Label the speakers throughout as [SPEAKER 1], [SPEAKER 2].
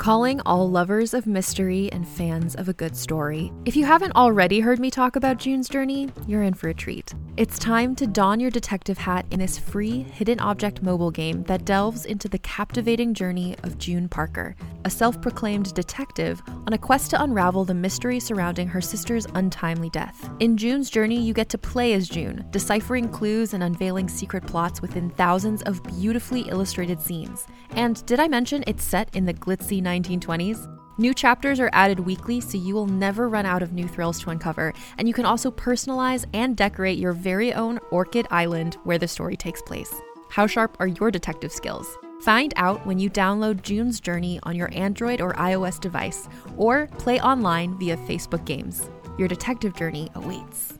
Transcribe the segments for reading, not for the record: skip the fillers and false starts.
[SPEAKER 1] calling all lovers of mystery and fans of a good story. If you haven't already heard me talk about June's Journey, you're in for a treat. It's time to don your detective hat in this free hidden object mobile game that delves into the captivating journey of June Parker, a self-proclaimed detective on a quest to unravel the mystery surrounding her sister's untimely death. In June's Journey, you get to play as June, deciphering clues and unveiling secret plots within thousands of beautifully illustrated scenes. And did I mention it's set in the glitzy 1920s? New chapters are added weekly, so you will never run out of new thrills to uncover, and you can also personalize and decorate your very own Orchid Island where the story takes place. How sharp are your detective skills? Find out when you download June's Journey on your Android or iOS device, or play online via Facebook Games. Your detective journey awaits.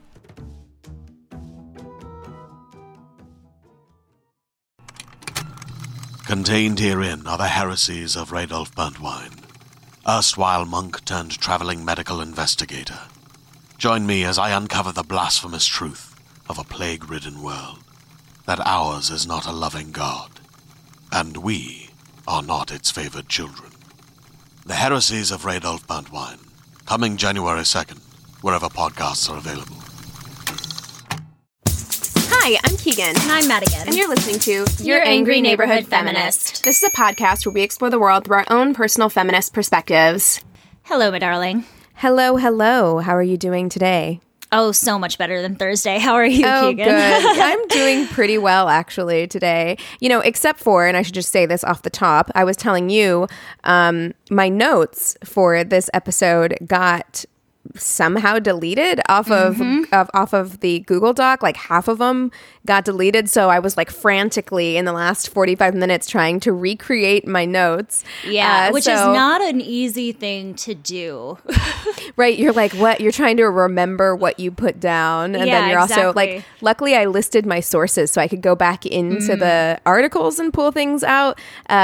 [SPEAKER 2] Contained herein are the heresies of Radolf Burntwine, erstwhile monk turned traveling medical investigator. Join me as I uncover the blasphemous truth of a plague-ridden world, that ours is not a loving God, and we are not its favored children. The heresies of Radolf Burntwine, coming January 2nd, wherever podcasts are available.
[SPEAKER 3] Hi, I'm Keegan.
[SPEAKER 4] And I'm Madigan.
[SPEAKER 3] And you're listening to
[SPEAKER 4] Your Angry Neighborhood Feminist.
[SPEAKER 3] This is a podcast where we explore the world through our own personal feminist perspectives.
[SPEAKER 4] Hello, my darling.
[SPEAKER 3] Hello, hello. How are you doing today?
[SPEAKER 4] Oh, so much better than Thursday. How are you,
[SPEAKER 3] Oh,
[SPEAKER 4] Keegan?
[SPEAKER 3] good. I'm doing pretty well, actually, today. You know, except for, and I should just say this off the top, I was telling you my notes for this episode got somehow deleted off of the Google Doc. Like half of them got deleted, so I was like frantically in the last 45 minutes trying to recreate my notes.
[SPEAKER 4] Yeah, which is not an easy thing to do.
[SPEAKER 3] Right, you're like, what? You're trying to remember what you put down, and then you're also like, luckily I listed my sources so I could go back into the articles and pull things out.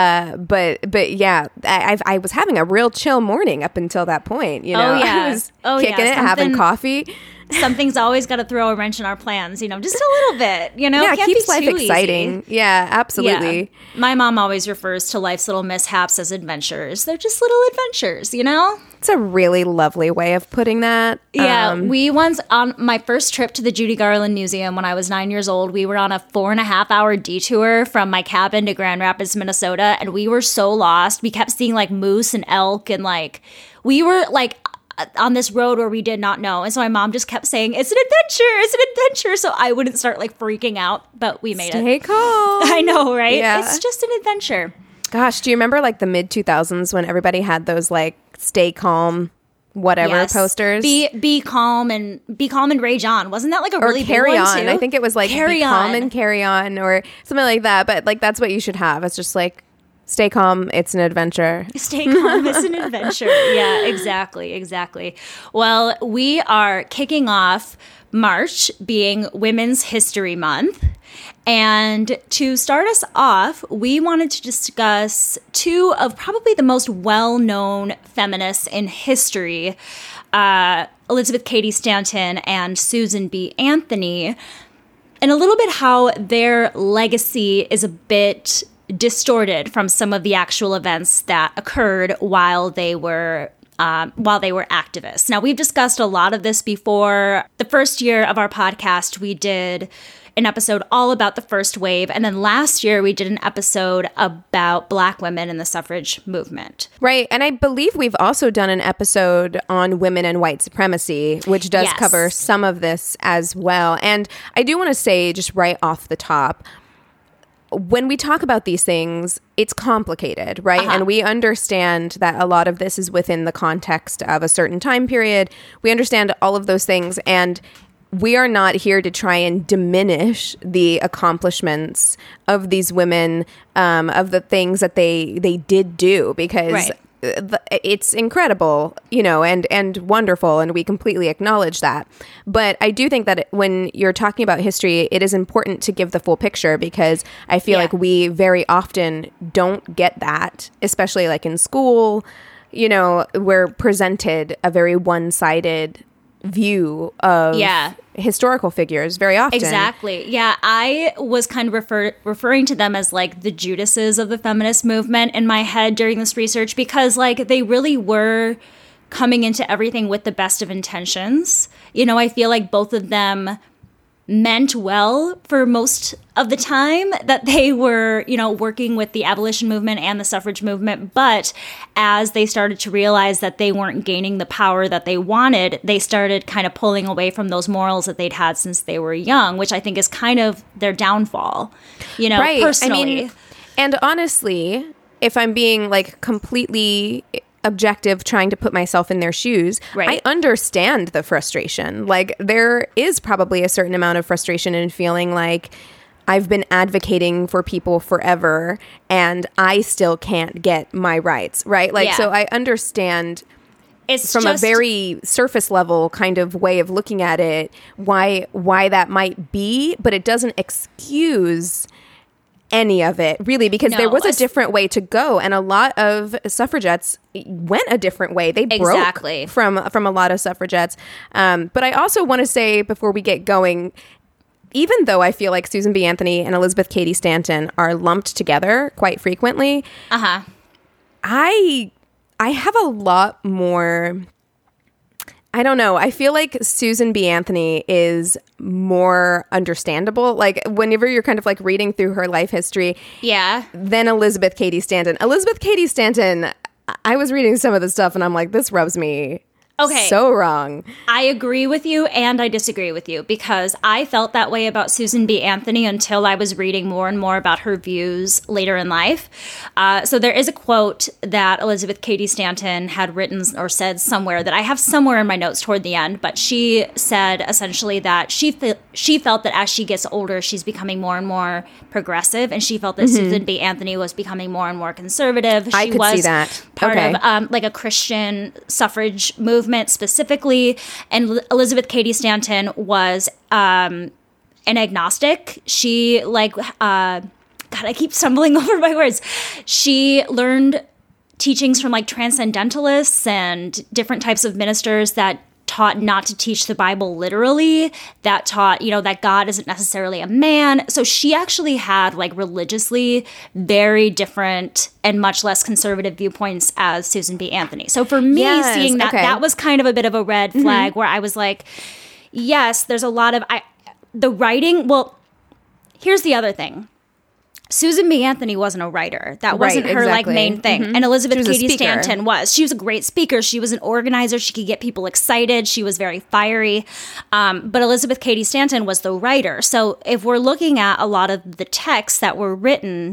[SPEAKER 3] But yeah, I was having a real chill morning up until that point. You know, I was kicking it, having coffee.
[SPEAKER 4] Something's always got to throw a wrench in our plans, you know, just a little bit, you know?
[SPEAKER 3] Yeah,
[SPEAKER 4] it
[SPEAKER 3] keeps life
[SPEAKER 4] too
[SPEAKER 3] exciting.
[SPEAKER 4] Easy.
[SPEAKER 3] Yeah, absolutely.
[SPEAKER 4] Yeah. My mom always refers to life's little mishaps as adventures. They're just little adventures, you know?
[SPEAKER 3] It's a really lovely way of putting that.
[SPEAKER 4] Yeah, we once, on my first trip to the Judy Garland Museum when I was 9 years old, we were on a 4.5-hour detour from my cabin to Grand Rapids, Minnesota, and we were so lost. We kept seeing like moose and elk, and like, we were like on this road where we did not know. And so my mom just kept saying, it's an adventure. So I wouldn't start like freaking out, but we made it.
[SPEAKER 3] Stay calm.
[SPEAKER 4] I know, right?
[SPEAKER 3] Yeah.
[SPEAKER 4] It's just an adventure.
[SPEAKER 3] Gosh, do you remember like the mid 2000s when everybody had those like stay calm, whatever posters?
[SPEAKER 4] Be calm and Rage On. Wasn't that like a really
[SPEAKER 3] Carry
[SPEAKER 4] big one
[SPEAKER 3] On?
[SPEAKER 4] too?
[SPEAKER 3] I think it was like
[SPEAKER 4] Carry
[SPEAKER 3] Be Calm
[SPEAKER 4] On.
[SPEAKER 3] and Carry On or something like that. But like that's what you should have. It's just like, stay calm, it's an adventure.
[SPEAKER 4] Stay calm, it's an adventure. Yeah, exactly. Well, we are kicking off March being Women's History Month. And to start us off, we wanted to discuss two of probably the most well-known feminists in history, Elizabeth Cady Stanton and Susan B. Anthony, and a little bit how their legacy is a bit distorted from some of the actual events that occurred while they were activists. Now, we've discussed a lot of this before. The first year of our podcast, we did an episode all about the first wave, and then last year we did an episode about Black women in the suffrage movement.
[SPEAKER 3] Right, and I believe we've also done an episode on women and white supremacy, which does cover some of this as well. And I do want to say, just right off the top, when we talk about these things, it's complicated, right? And we understand that a lot of this is within the context of a certain time period. We understand all of those things, and we are not here to try and diminish the accomplishments of these women, of the things that they did do, because it's incredible, you know, and wonderful, and we completely acknowledge that. But I do think that when you're talking about history, it is important to give the full picture, because I feel like we very often don't get that, especially like in school. You know, we're presented a very one-sided view of historical figures very often.
[SPEAKER 4] Exactly. Yeah, I was kind of referring to them as like the Judases of the feminist movement in my head during this research, because like they really were coming into everything with the best of intentions. You know, I feel like both of them meant well for most of the time that they were, you know, working with the abolition movement and the suffrage movement. But as they started to realize that they weren't gaining the power that they wanted, they started kind of pulling away from those morals that they'd had since they were young, which I think is kind of their downfall, you know, personally.
[SPEAKER 3] I mean, and honestly, if I'm being like completely objective, trying to put myself in their shoes, I understand the frustration. Like, there is probably a certain amount of frustration in feeling like I've been advocating for people forever and I still can't get my rights, right? Like, so I understand it's from a very surface level kind of way of looking at it, why that might be, but it doesn't excuse any of it, really, because there was a different way to go, and a lot of suffragettes went a different way. They broke from a lot of suffragettes. But I also want to say, before we get going, even though I feel like Susan B. Anthony and Elizabeth Cady Stanton are lumped together quite frequently, I have a lot more... I don't know. I feel like Susan B. Anthony is more understandable. Like, whenever you're kind of like reading through her life history, than Elizabeth Cady Stanton. Elizabeth Cady Stanton, I was reading some of the stuff and I'm like, this rubs me so wrong.
[SPEAKER 4] I agree with you and I disagree with you, because I felt that way about Susan B. Anthony until I was reading more and more about her views later in life. So there is a quote that Elizabeth Cady Stanton had written or said somewhere that I have somewhere in my notes toward the end, but she said essentially that she felt that as she gets older, she's becoming more and more progressive, and she felt that Susan B. Anthony was becoming more and more conservative.
[SPEAKER 3] I could see that.
[SPEAKER 4] Part of like a Christian suffrage movement specifically, and Elizabeth Cady Stanton was an agnostic. She God, I keep stumbling over my words. She learned teachings from like transcendentalists and different types of ministers that taught not to teach the Bible literally, that taught, you know, that God isn't necessarily a man. So she actually had like religiously very different and much less conservative viewpoints as Susan B. Anthony. So for me, seeing that, that was kind of a bit of a red flag where I was like, yes, there's a lot of the writing. Well, here's the other thing. Susan B. Anthony wasn't a writer. That wasn't her like main thing. And Elizabeth Cady Stanton was. She was a great speaker. She was an organizer. She could get people excited. She was very fiery. But Elizabeth Cady Stanton was the writer. So if we're looking at a lot of the texts that were written,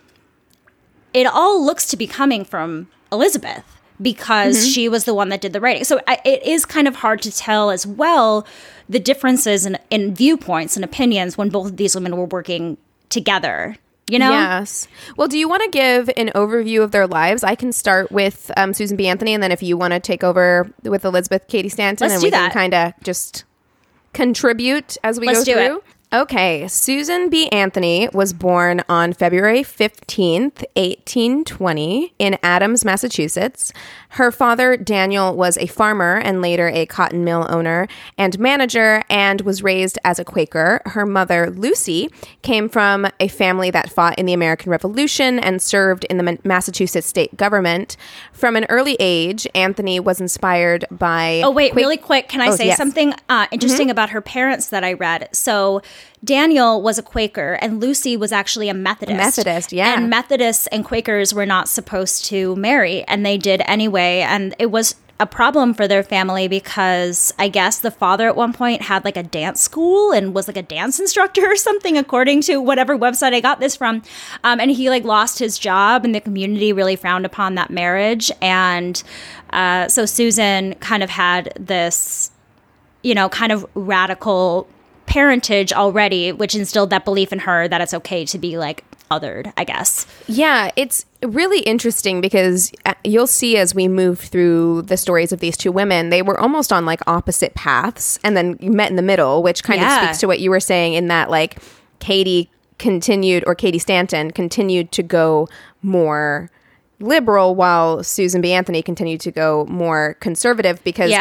[SPEAKER 4] it all looks to be coming from Elizabeth, because she was the one that did the writing. So it is kind of hard to tell as well the differences in viewpoints and opinions when both of these women were working together. You know?
[SPEAKER 3] Yes. Well, do you want to give an overview of their lives? I can start with Susan B. Anthony, and then if you want to take over with Elizabeth Cady Stanton, and we can kind of just contribute as we go through. Okay, Susan B. Anthony was born on February 15th, 1820 in Adams, Massachusetts. Her father, Daniel, was a farmer and later a cotton mill owner and manager, and was raised as a Quaker. Her mother, Lucy, came from a family that fought in the American Revolution and served in the Massachusetts state government. From an early age, Anthony was inspired by...
[SPEAKER 4] Oh, wait, really quick. Can I say something interesting about her parents that I read? So Daniel was a Quaker and Lucy was actually a Methodist. And Methodists and Quakers were not supposed to marry, and they did anyway. And it was a problem for their family because I guess the father at one point had like a dance school and was like a dance instructor or something, according to whatever website I got this from. And he like lost his job, and the community really frowned upon that marriage. And so Susan kind of had this, you know, kind of radical parentage already, which instilled that belief in her that it's okay to be like othered, I guess.
[SPEAKER 3] Yeah, it's really interesting because you'll see as we move through the stories of these two women, they were almost on like opposite paths and then met in the middle, which kind of speaks to what you were saying in that like Cady Stanton continued to go more liberal while Susan B. Anthony continued to go more conservative because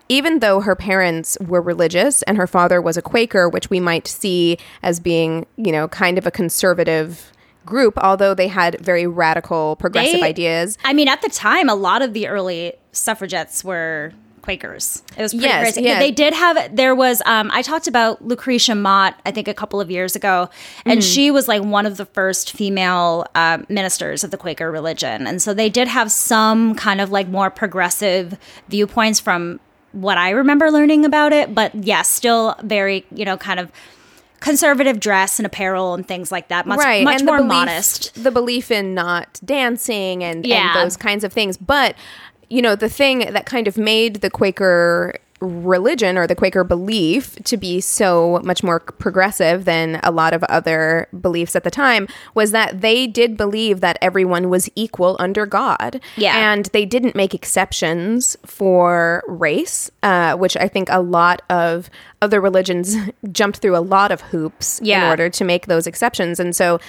[SPEAKER 3] even though her parents were religious and her father was a Quaker, which we might see as being, kind of a conservative group, although they had very radical, progressive ideas.
[SPEAKER 4] I mean, at the time, a lot of the early suffragettes were Quakers. It was pretty crazy. Yeah. They did have, I talked about Lucretia Mott, I think a couple of years ago, and she was like one of the first female ministers of the Quaker religion. And so they did have some kind of like more progressive viewpoints from what I remember learning about it. But yes, still very, kind of conservative dress and apparel and things like that. Much more modest.
[SPEAKER 3] The belief in not dancing and those kinds of things. But the thing that kind of made the Quaker religion or the Quaker belief to be so much more progressive than a lot of other beliefs at the time was that they did believe that everyone was equal under God. Yeah. And they didn't make exceptions for race, which I think a lot of other religions jumped through a lot of hoops in order to make those exceptions. And so,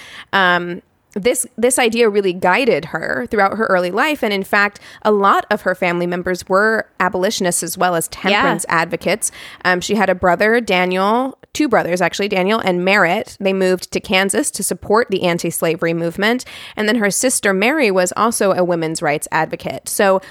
[SPEAKER 3] this idea really guided her throughout her early life. And in fact, a lot of her family members were abolitionists as well as temperance advocates. She had a brother, Daniel, two brothers actually, Daniel and Merritt. They moved to Kansas to support the anti-slavery movement. And then her sister Mary was also a women's rights advocate. So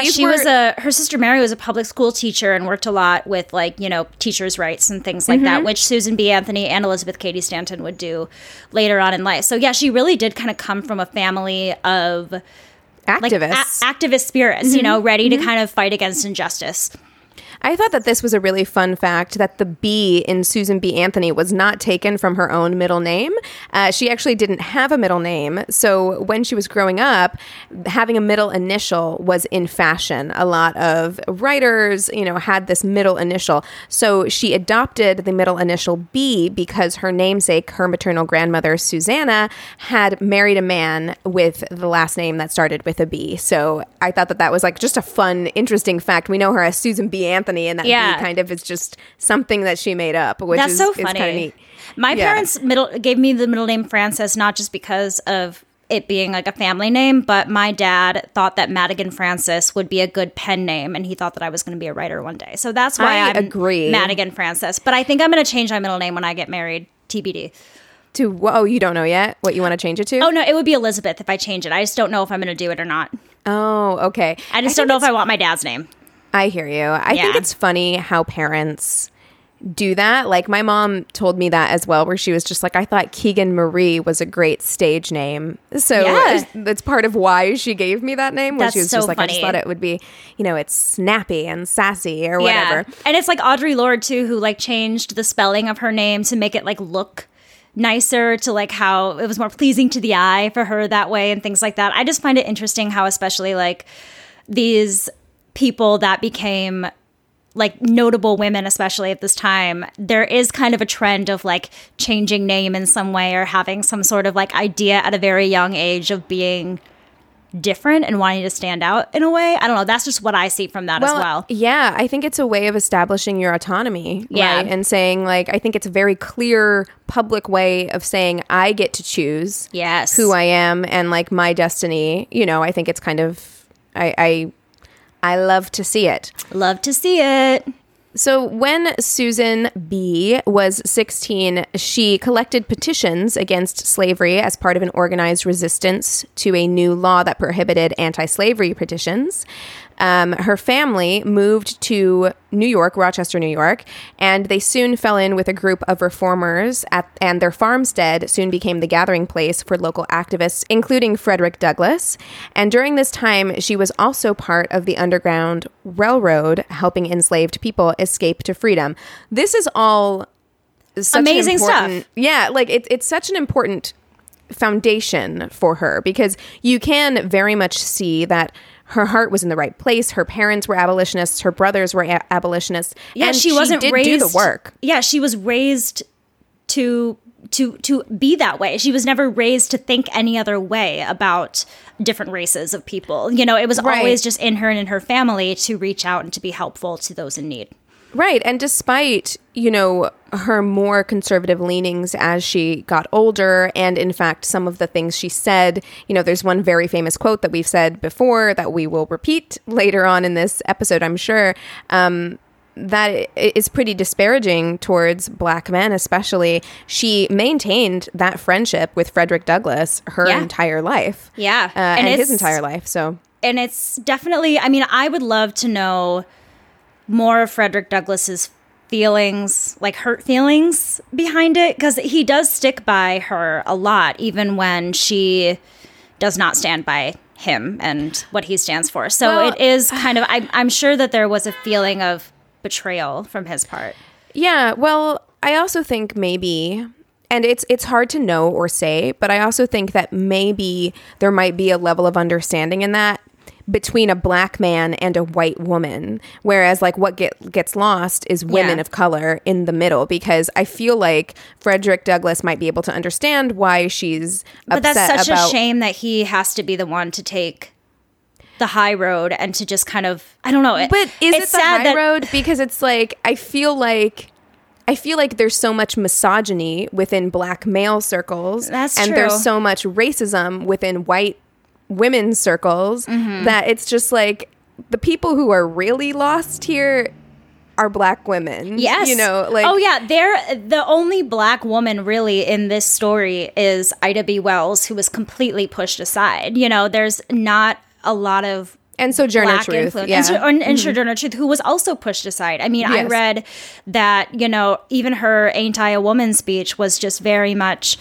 [SPEAKER 4] her sister Mary was a public school teacher and worked a lot with teachers' rights and things like that, which Susan B. Anthony and Elizabeth Cady Stanton would do later on in life. So yeah, she really did kind of come from a family of
[SPEAKER 3] activists,
[SPEAKER 4] activist spirits, ready to kind of fight against injustice.
[SPEAKER 3] I thought that this was a really fun fact that the B in Susan B. Anthony was not taken from her own middle name. She actually didn't have a middle name. So when she was growing up, having a middle initial was in fashion. A lot of writers, had this middle initial. So she adopted the middle initial B because her namesake, her maternal grandmother, Susanna, had married a man with the last name that started with a B. So I thought that was like just a fun, interesting fact. We know her as Susan B. Anthony, and that B kind of is just something that she made up, which is so funny. Is kind of neat.
[SPEAKER 4] My parents gave me the middle name Frances, not just because of it being like a family name, but my dad thought that Madigan Frances would be a good pen name, and he thought that I was going to be a writer one day. So that's why I agree. Madigan Frances. But I think I'm going to change my middle name when I get married, TBD.
[SPEAKER 3] You don't know yet what you want to change it to?
[SPEAKER 4] Oh, no, it would be Elizabeth if I change it. I just don't know if I'm going to do it or not.
[SPEAKER 3] Oh, okay.
[SPEAKER 4] I just don't know if I want my dad's name.
[SPEAKER 3] I hear you. I think it's funny how parents do that. Like my mom told me that as well, where she was just like, I thought Keegan Marie was a great stage name. So that's part of why she gave me that name. When she was just like, funny. I just thought it would be, it's snappy and sassy or whatever.
[SPEAKER 4] And it's like Audre Lorde too, who like changed the spelling of her name to make it like look nicer, to like how it was more pleasing to the eye for her that way and things like that. I just find it interesting how especially like these people that became like notable women, especially at this time, there is kind of a trend of like changing name in some way or having some sort of like idea at a very young age of being different and wanting to stand out in a way. I don't know. That's just what I see from that as well.
[SPEAKER 3] Yeah, I think it's a way of establishing your autonomy, right? And saying like, I think it's a very clear public way of saying I get to choose who I am and like my destiny. I think it's kind of, I love to see it.
[SPEAKER 4] Love to see it.
[SPEAKER 3] So when Susan B. was 16, she collected petitions against slavery as part of an organized resistance to a new law that prohibited anti-slavery petitions. Her family moved to New York, Rochester, New York, and they soon fell in with a group of reformers, and their farmstead soon became the gathering place for local activists, including Frederick Douglass. And during this time, she was also part of the Underground Railroad, helping enslaved people escape to freedom. This is all such
[SPEAKER 4] amazing stuff.
[SPEAKER 3] Yeah, like it's such an important foundation for her, because you can very much see that her heart was in the right place. Her parents were abolitionists. Her brothers were abolitionists.
[SPEAKER 4] Yeah,
[SPEAKER 3] and
[SPEAKER 4] she wasn't
[SPEAKER 3] did
[SPEAKER 4] raised
[SPEAKER 3] do the work.
[SPEAKER 4] Yeah, she was raised to be that way. She was never raised to think any other way about different races of people. It was always just in her and in her family to reach out and to be helpful to those in need.
[SPEAKER 3] Right. And despite, her more conservative leanings as she got older, and in fact, some of the things she said, there's one very famous quote that we've said before that we will repeat later on in this episode, I'm sure. that is pretty disparaging towards black men, especially. She maintained that friendship with Frederick Douglass her entire life.
[SPEAKER 4] Yeah.
[SPEAKER 3] And his entire life. So,
[SPEAKER 4] and it's definitely, I mean, I would love to know more of Frederick Douglass's feelings, like hurt feelings behind it, because he does stick by her a lot, even when she does not stand by him and what he stands for. So it is kind of, I'm sure that there was a feeling of betrayal from his part.
[SPEAKER 3] Yeah, well, I also think maybe, and it's hard to know or say, but I also think that maybe there might be a level of understanding in that between a black man and a white woman, whereas like what gets lost is women of color in the middle, because I feel like Frederick Douglass might be able to understand why she's upset.
[SPEAKER 4] But that's such a shame that he has to be the one to take the high road and to just kind of, I don't know.
[SPEAKER 3] But is it the high road? Because it's like, I feel like there's so much misogyny within black male circles.
[SPEAKER 4] That's
[SPEAKER 3] and
[SPEAKER 4] true.
[SPEAKER 3] There's so much racism within white women's circles that it's just like the people who are really lost here are black women.
[SPEAKER 4] Yes.
[SPEAKER 3] You know, like,
[SPEAKER 4] oh yeah, they're the only black woman really in this story is Ida B. Wells, who was completely pushed aside. You know, there's not a lot of
[SPEAKER 3] and Sojourner Truth,
[SPEAKER 4] and Sojourner Truth, who was also pushed aside. I mean, I read that, you know, even her "Ain't I a Woman" speech was just very much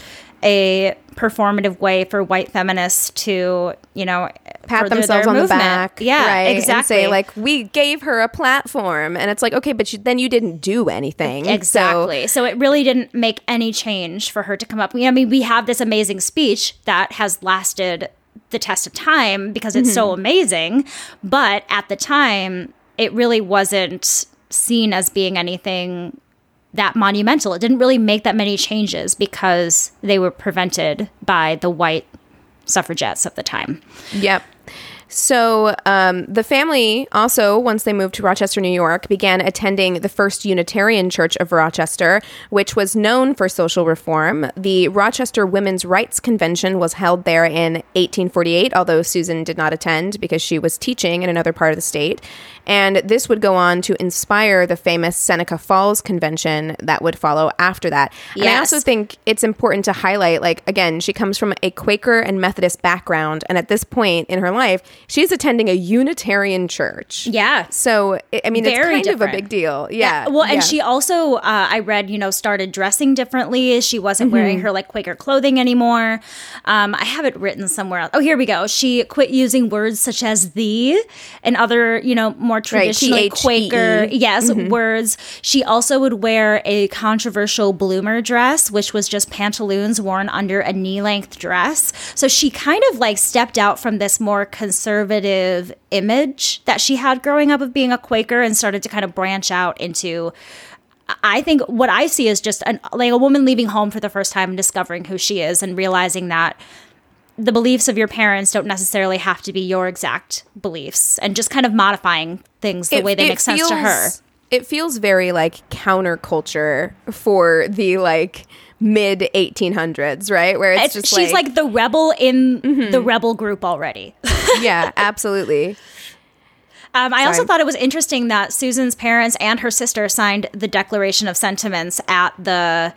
[SPEAKER 4] a performative way for white feminists to, you know,
[SPEAKER 3] pat themselves on the back.
[SPEAKER 4] Yeah,
[SPEAKER 3] right?
[SPEAKER 4] exactly.
[SPEAKER 3] And say, like, we gave her a platform. And it's like, okay, but then you didn't do anything.
[SPEAKER 4] Exactly. So it really didn't make any change for her to come up. I mean, we have this amazing speech that has lasted the test of time because it's so amazing. But at the time, it really wasn't seen as being anything that monumental. It didn't really make that many changes because they were prevented by the white suffragettes of the time.
[SPEAKER 3] Yep. So the family also, once they moved to Rochester, New York, began attending the First Unitarian Church of Rochester, which was known for social reform. The Rochester Women's Rights Convention was held there in 1848, although Susan did not attend because she was teaching in another part of the state. And this would go on to inspire the famous Seneca Falls Convention that would follow after that. And I also think it's important to highlight, like, again, she comes from a Quaker and Methodist background. And at this point in her life, she's attending a Unitarian church.
[SPEAKER 4] Yeah.
[SPEAKER 3] So, I mean, it's kind of a big deal. Yeah.
[SPEAKER 4] Well, and she also, I read, you know, started dressing differently. She wasn't wearing her, like, Quaker clothing anymore. I have it written somewhere else. Oh, here we go. She quit using words such as "thee" and other, you know, more traditionally Quaker words. She also would wear a controversial bloomer dress, which was just pantaloons worn under a knee-length dress. So she kind of like stepped out from this more conservative image that she had growing up of being a Quaker and started to kind of branch out into, I think what I see is just like a woman leaving home for the first time and discovering who she is and realizing that the beliefs of your parents don't necessarily have to be your exact beliefs, and just kind of modifying things the way they make sense to her.
[SPEAKER 3] It feels very like counterculture for the like mid 1800s, right? Where it's just
[SPEAKER 4] she's like the rebel in the rebel group already.
[SPEAKER 3] Yeah, absolutely.
[SPEAKER 4] I also thought it was interesting that Susan's parents and her sister signed the Declaration of Sentiments at the,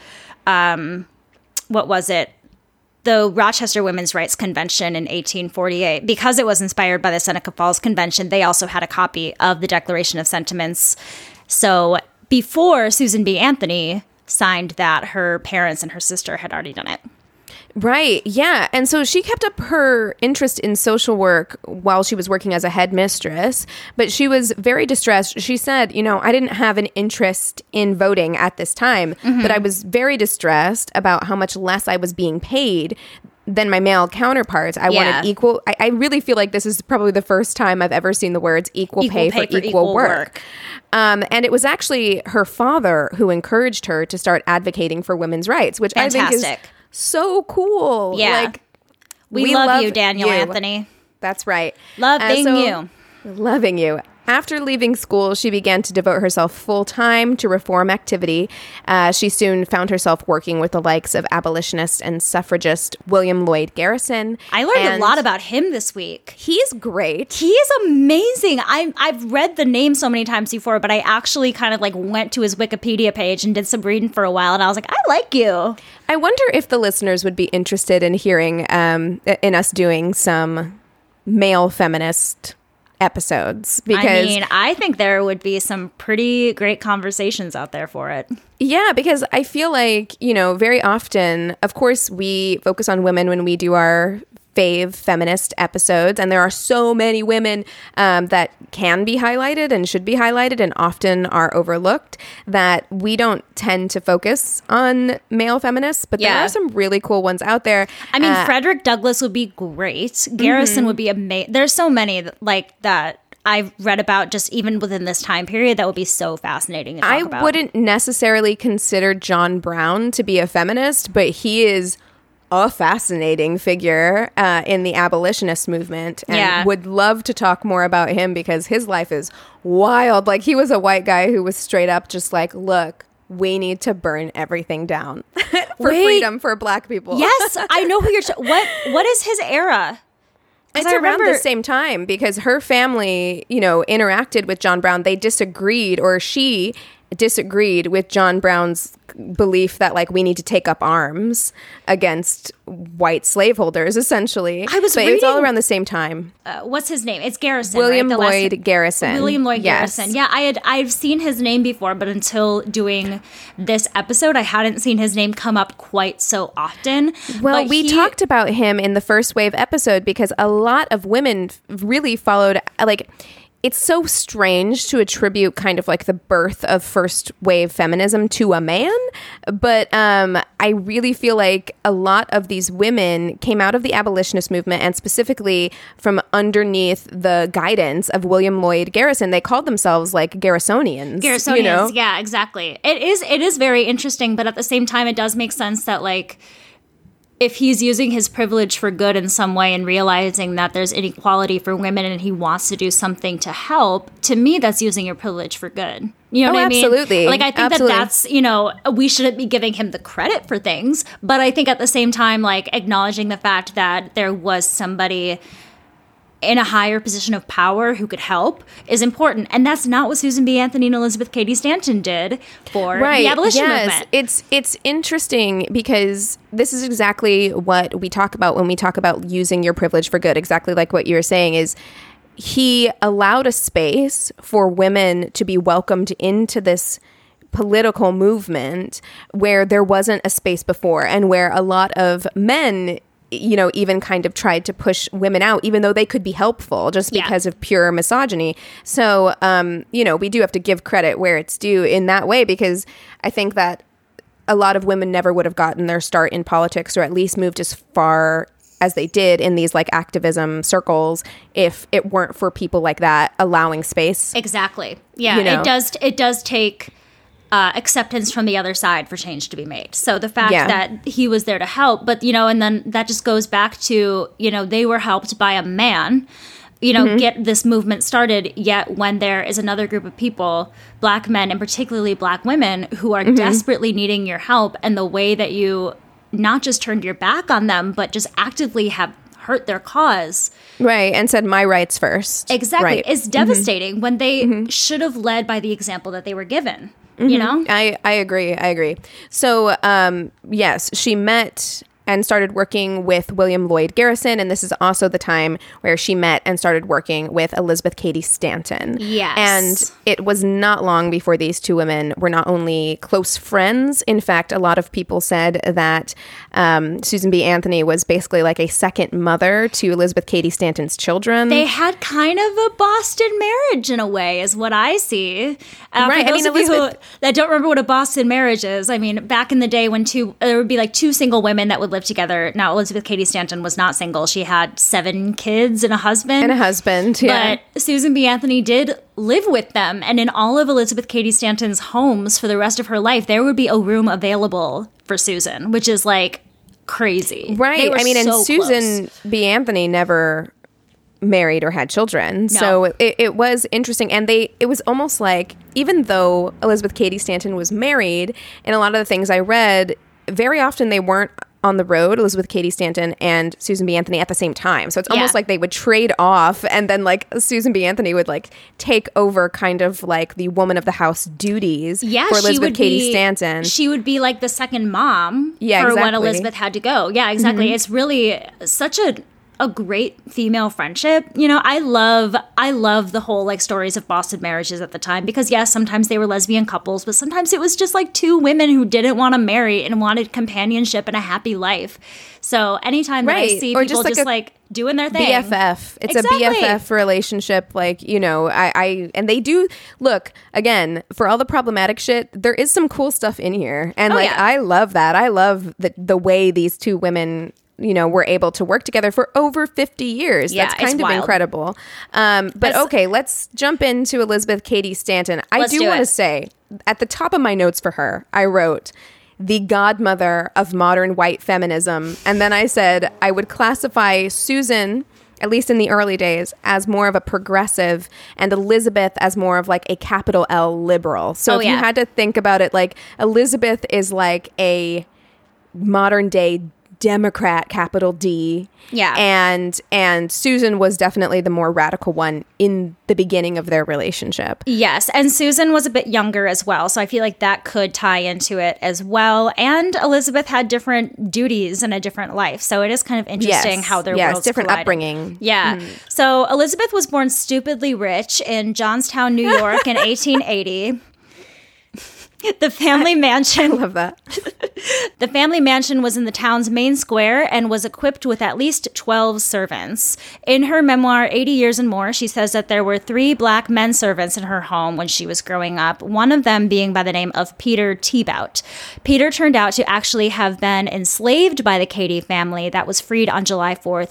[SPEAKER 4] what was it? The Rochester Women's Rights Convention in 1848. Because it was inspired by the Seneca Falls Convention, they also had a copy of the Declaration of Sentiments. So before Susan B. Anthony signed that, her parents and her sister had already done it.
[SPEAKER 3] Right. Yeah. And so she kept up her interest in social work while she was working as a headmistress, but she was very distressed. She said, you know, I didn't have an interest in voting at this time, but I was very distressed about how much less I was being paid than my male counterparts. I wanted equal. I really feel like this is probably the first time I've ever seen the words equal pay for equal work. And it was actually her father who encouraged her to start advocating for women's rights, which I think is so cool.
[SPEAKER 4] Yeah.
[SPEAKER 3] Like,
[SPEAKER 4] we love you, Daniel Anthony.
[SPEAKER 3] That's right.
[SPEAKER 4] Loving you.
[SPEAKER 3] Loving you. After leaving school, she began to devote herself full-time to reform activity. She soon found herself working with the likes of abolitionist and suffragist William Lloyd Garrison.
[SPEAKER 4] I learned a lot about him this week.
[SPEAKER 3] He's great.
[SPEAKER 4] He is amazing. I've read the name so many times before, but I actually kind of like went to his Wikipedia page and did some reading for a while, and I was like, I like you.
[SPEAKER 3] I wonder if the listeners would be interested in hearing in us doing some male feminist episodes, because
[SPEAKER 4] I think there would be some pretty great conversations out there for it.
[SPEAKER 3] Yeah, because I feel like, very often, of course, we focus on women when we do our fave feminist episodes, and there are so many women that can be highlighted and should be highlighted and often are overlooked, that we don't tend to focus on male feminists, but there are some really cool ones out there.
[SPEAKER 4] I mean, Frederick Douglass would be great. Garrison would be amazing. There's so many like that I've read about just even within this time period that would be so fascinating to talk about.
[SPEAKER 3] I wouldn't necessarily consider John Brown to be a feminist, but he is a fascinating figure in the abolitionist movement, and would love to talk more about him because his life is wild. Like, he was a white guy who was straight up just like, look, we need to burn everything down for freedom for Black people.
[SPEAKER 4] Yes, I know who you're what is his era?
[SPEAKER 3] It's around the same time, because her family, interacted with John Brown. They disagreed, or she disagreed with John Brown's belief that, like, we need to take up arms against white slaveholders, essentially. But it was all around the same time.
[SPEAKER 4] What's his name? It's Garrison,
[SPEAKER 3] William
[SPEAKER 4] right?
[SPEAKER 3] Lloyd Garrison.
[SPEAKER 4] William Lloyd Garrison. Yeah, I've seen his name before, but until doing this episode, I hadn't seen his name come up quite so often.
[SPEAKER 3] Well, we talked about him in the First Wave episode because a lot of women really followed, like, it's so strange to attribute kind of like the birth of first wave feminism to a man. But I really feel like a lot of these women came out of the abolitionist movement, and specifically from underneath the guidance of William Lloyd Garrison. They called themselves like Garrisonians.
[SPEAKER 4] Garrisonians, yeah, exactly. It is very interesting, but at the same time, it does make sense that, like, if he's using his privilege for good in some way and realizing that there's inequality for women and he wants to do something to help, to me, that's using your privilege for good. You know what I mean?
[SPEAKER 3] Absolutely.
[SPEAKER 4] Like, I think that's, we shouldn't be giving him the credit for things, but I think at the same time, like, acknowledging the fact that there was somebody in a higher position of power who could help is important. And that's not what Susan B. Anthony and Elizabeth Cady Stanton did for the abolition movement.
[SPEAKER 3] It's interesting because this is exactly what we talk about when we talk about using your privilege for good. Exactly like what you were saying is, he allowed a space for women to be welcomed into this political movement where there wasn't a space before, and where a lot of men even kind of tried to push women out, even though they could be helpful, just because of pure misogyny. So, we do have to give credit where it's due in that way, because I think that a lot of women never would have gotten their start in politics, or at least moved as far as they did in these like activism circles, if it weren't for people like that allowing space.
[SPEAKER 4] Exactly. Yeah, it does take acceptance from the other side for change to be made. So the fact that he was there to help, but, and then that just goes back to, they were helped by a man, get this movement started. Yet when there is another group of people, Black men and particularly Black women, who are desperately needing your help, and the way that you not just turned your back on them, but just actively have hurt their cause.
[SPEAKER 3] Right, and said my rights first.
[SPEAKER 4] Exactly.
[SPEAKER 3] Right.
[SPEAKER 4] It's devastating when they should have led by the example that they were given.
[SPEAKER 3] I agree. So, yes, she met and started working with William Lloyd Garrison, and this is also the time where she met and started working with Elizabeth Cady Stanton.
[SPEAKER 4] Yes.
[SPEAKER 3] And it was not long before these two women were not only close friends. In fact, a lot of people said that Susan B. Anthony was basically like a second mother to Elizabeth Cady Stanton's children.
[SPEAKER 4] They had kind of a Boston marriage in a way, is what I see.
[SPEAKER 3] Right.
[SPEAKER 4] For those of you that don't remember what a Boston marriage is, I mean, back in the day when there would be like two single women that would live together. Now, Elizabeth Cady Stanton was not single. She had 7 kids and a husband.
[SPEAKER 3] Yeah.
[SPEAKER 4] But Susan B. Anthony did live with them. And in all of Elizabeth Cady Stanton's homes for the rest of her life, there would be a room available for Susan, which is like crazy.
[SPEAKER 3] Right. I mean, and Susan B. Anthony never married or had children. So it was interesting. And it was almost like, even though Elizabeth Cady Stanton was married, in a lot of the things I read, very often they weren't on the road, Elizabeth Cady Stanton and Susan B. Anthony at the same time. So it's almost like they would trade off, and then like Susan B. Anthony would like take over kind of like the woman of the house duties for Elizabeth Cady Stanton.
[SPEAKER 4] She would be like the second mom for when Elizabeth had to go. Yeah, exactly. Mm-hmm. It's really such a great female friendship. You know, I love the whole like stories of Boston marriages at the time, because yes, sometimes they were lesbian couples, but sometimes it was just like two women who didn't want to marry and wanted companionship and a happy life. So anytime that I see people just like doing their thing.
[SPEAKER 3] BFF. It's a BFF relationship. Like, you know, and they do look, again, for all the problematic shit, there is some cool stuff in here. And I love that. I love the way these two women, you know, were able to work together for over 50 years. That's kind of incredible. But okay, let's jump into Elizabeth Cady Stanton. I do want to say, at the top of my notes for her, I wrote, the godmother of modern white feminism. And then I said I would classify Susan, at least in the early days, as more of a progressive, and Elizabeth as more of like a capital L liberal. So if you had to think about it, like Elizabeth is like a modern day Democrat, capital D.
[SPEAKER 4] Yeah.
[SPEAKER 3] And Susan was definitely the more radical one in the beginning of their relationship.
[SPEAKER 4] Yes. And Susan was a bit younger as well. So I feel like that could tie into it as well. And Elizabeth had different duties and a different life. So it is kind of interesting how their worlds
[SPEAKER 3] different
[SPEAKER 4] collided.
[SPEAKER 3] upbringing.
[SPEAKER 4] Yeah. So Elizabeth was born stupidly rich in Johnstown, New York in 1880. The family mansion.
[SPEAKER 3] I love that.
[SPEAKER 4] The family mansion was in the town's main square and was equipped with at least 12 servants. In her memoir, 80 Years and More, she says that there were 3 black men servants in her home when she was growing up, one of them being by the name of Peter Thibaut. Peter turned out to actually have been enslaved by the Cady family that was freed on July 4th,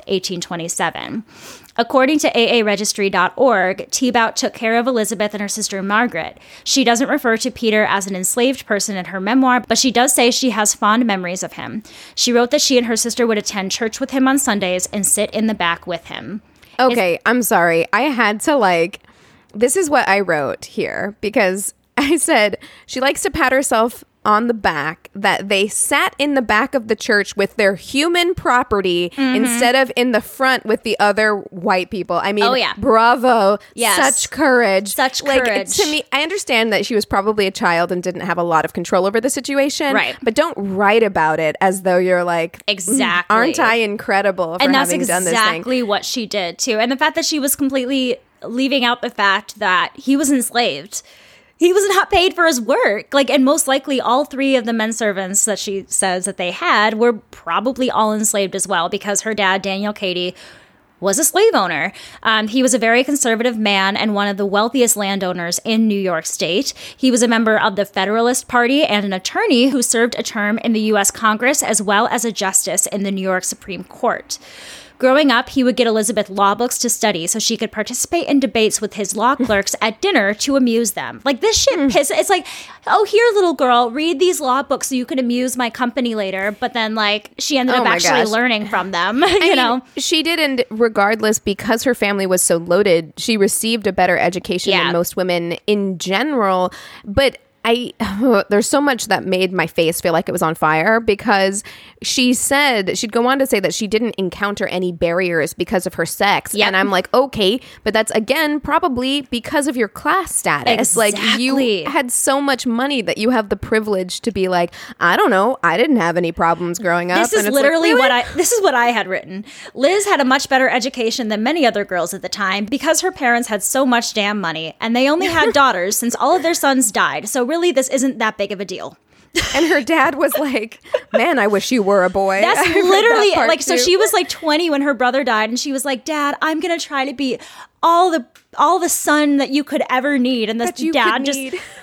[SPEAKER 4] 1827. According to AARegistry.org, Thibaut took care of Elizabeth and her sister Margaret. She doesn't refer to Peter as an enslaved person in her memoir, but she does say she has fond memories of him. She wrote that she and her sister would attend church with him on Sundays and sit in the back with him.
[SPEAKER 3] Okay, I'm sorry. I had to this is what I wrote here, because I said she likes to pat herself on the back that they sat in the back of the church with their human property instead of in the front with the other white people. I mean, bravo.
[SPEAKER 4] Yes.
[SPEAKER 3] Such courage.
[SPEAKER 4] Such courage.
[SPEAKER 3] To me, I understand that she was probably a child and didn't have a lot of control over the situation.
[SPEAKER 4] Right.
[SPEAKER 3] But don't write about it as though you're like,
[SPEAKER 4] exactly.
[SPEAKER 3] Aren't I incredible for having done this thing?
[SPEAKER 4] And that's exactly what she did too. And the fact that she was completely leaving out the fact that he was enslaved. He was not paid for his work. And most likely all 3 of the men servants that she says that they had were probably all enslaved as well, because her dad, Daniel Cady, was a slave owner. He was a very conservative man and one of the wealthiest landowners in New York State. He was a member of the Federalist Party and an attorney who served a term in the U.S. Congress as well as a justice in the New York Supreme Court. Growing up, he would get Elizabeth law books to study so she could participate in debates with his law clerks at dinner to amuse them. This shit pisses. It's like, oh, here, little girl, read these law books so you can amuse my company later. But then, she ended up actually learning from them. You know,
[SPEAKER 3] she did, and regardless, because her family was so loaded, she received a better education than most women in general. But there's so much that made my face feel like it was on fire, because she said, she'd go on to say that she didn't encounter any barriers because of her sex. Yep. And I'm like, okay, but that's again, probably because of your class status.
[SPEAKER 4] Exactly.
[SPEAKER 3] You had so much money that you have the privilege to be like, I don't know, I didn't have any problems growing up.
[SPEAKER 4] This is literally this is what I had written. Liz had a much better education than many other girls at the time because her parents had so much damn money, and they only had daughters since all of their sons died. So really, this isn't that big of a deal.
[SPEAKER 3] And her dad was like, man, I wish you were a boy.
[SPEAKER 4] That's literally so she was 20 when her brother died, and she was like, Dad, I'm going to try to be all the son that you could ever need. And this dad just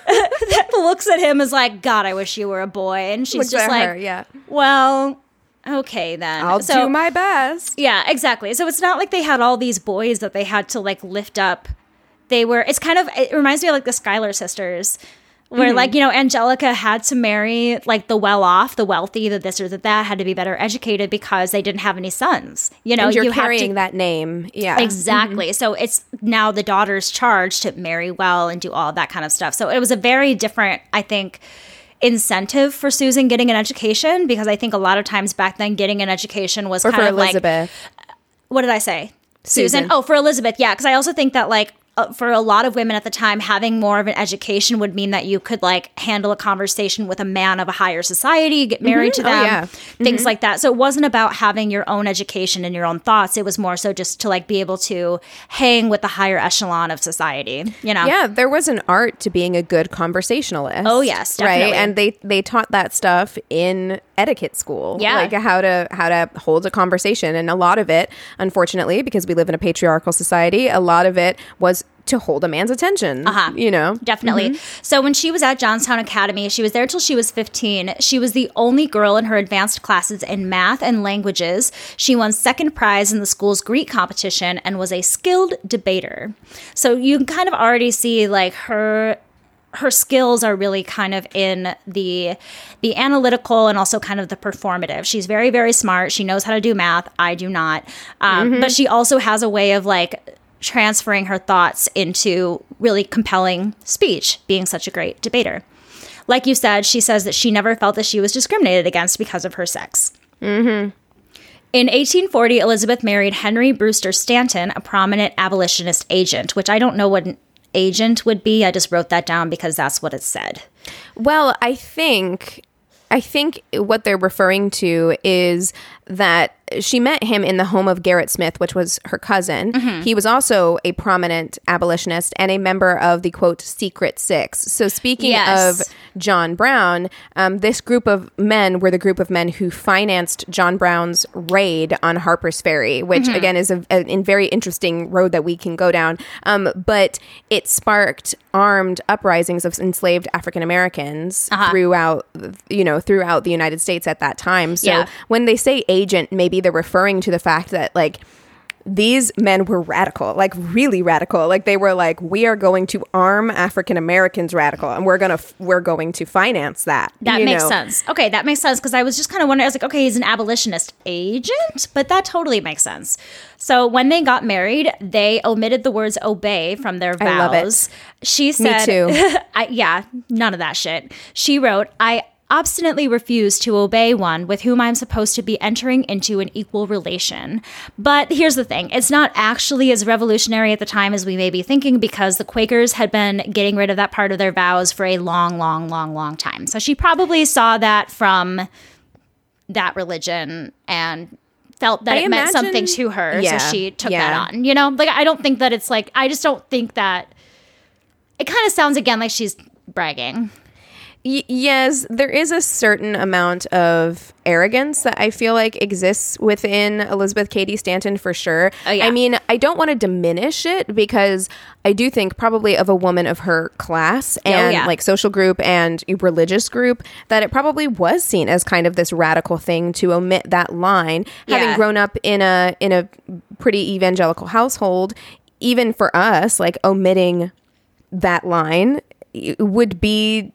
[SPEAKER 4] looks at him as like, God, I wish you were a boy. And she's just like, well, okay then.
[SPEAKER 3] I'll do my best.
[SPEAKER 4] Yeah, exactly. So it's not like they had all these boys that they had to lift up. It reminds me of the Schuyler sisters. where like, you know, Angelica had to marry like the well-off, the wealthy, the this or the that, had to be better educated because they didn't have any sons. You know,
[SPEAKER 3] and you're
[SPEAKER 4] you
[SPEAKER 3] carrying that name. Yeah.
[SPEAKER 4] Exactly. So it's now the daughter's charge to marry well and do all that kind of stuff. So it was a very different, I think, incentive for Susan getting an education, because I think a lot of times back then getting an education was kind of
[SPEAKER 3] Elizabeth.
[SPEAKER 4] like, what did I say? Susan. Oh, for Elizabeth. Yeah. Because I also think that like, for a lot of women at the time, having more of an education would mean that you could like handle a conversation with a man of a higher society, get married to them, things like that. So it wasn't about having your own education and your own thoughts. It was more so just to like be able to hang with the higher echelon of society, you know?
[SPEAKER 3] Yeah, there was an art to being a good conversationalist.
[SPEAKER 4] Oh, yes, definitely.
[SPEAKER 3] Right? And they taught that stuff in etiquette school.
[SPEAKER 4] Yeah.
[SPEAKER 3] Like how to hold a conversation. And a lot of it, unfortunately, because we live in a patriarchal society, a lot of it was to hold a man's attention, you know?
[SPEAKER 4] Definitely. So when she was at Johnstown Academy, she was there till she was 15. She was the only girl in her advanced classes in math and languages. She won second prize in the school's Greek competition and was a skilled debater. So you can kind of already see like her skills are really kind of in the analytical and also kind of the performative. She's very, very smart. She knows how to do math. I do not. But she also has a way of like transferring her thoughts into really compelling speech, being such a great debater. Like you said, she says that she never felt that she was discriminated against because of her sex. In 1840, Elizabeth married Henry Brewster Stanton, a prominent abolitionist agent, which I don't know what an agent would be. I just wrote that down because that's what it said.
[SPEAKER 3] Well, I think what they're referring to is that she met him in the home of Garrett Smith, which was her cousin. He was also a prominent abolitionist and a member of the, quote, Secret Six. So speaking of John Brown, this group of men were the group of men who financed John Brown's raid on Harper's Ferry, which, again, is a very interesting road that we can go down. But it sparked armed uprisings of enslaved African Americans throughout the United States at that time. So when they say agent, maybe they're referring to the fact that like these men were radical, like really radical. Like they were like, we are going to arm African Americans radical, and we're going to finance that.
[SPEAKER 4] That makes sense. Okay, that makes sense, because I was just kind of wondering. I was like, okay, he's an abolitionist agent, but that totally makes sense. So when they got married, they omitted the words "obey" from their vows.
[SPEAKER 3] I love it.
[SPEAKER 4] She said,
[SPEAKER 3] "Me too."
[SPEAKER 4] None of that shit. She wrote, "I obstinately refuse to obey one with whom I'm supposed to be entering into an equal relation." But here's the thing. It's not actually as revolutionary at the time as we may be thinking, because the Quakers had been getting rid of that part of their vows for a long, long, long, long time. So she probably saw that from that religion and felt that it meant something to her. So she took that on. You know, like, I don't think that it's like, I just don't think that, it kind of sounds again like she's bragging.
[SPEAKER 3] Yes, there is a certain amount of arrogance that I feel like exists within Elizabeth Cady Stanton for sure.
[SPEAKER 4] Oh, yeah.
[SPEAKER 3] I mean, I don't want to diminish it, because I do think probably of a woman of her class and like social group and religious group, that it probably was seen as kind of this radical thing to omit that line. Having grown up in a pretty evangelical household, even for us, like omitting that line would be...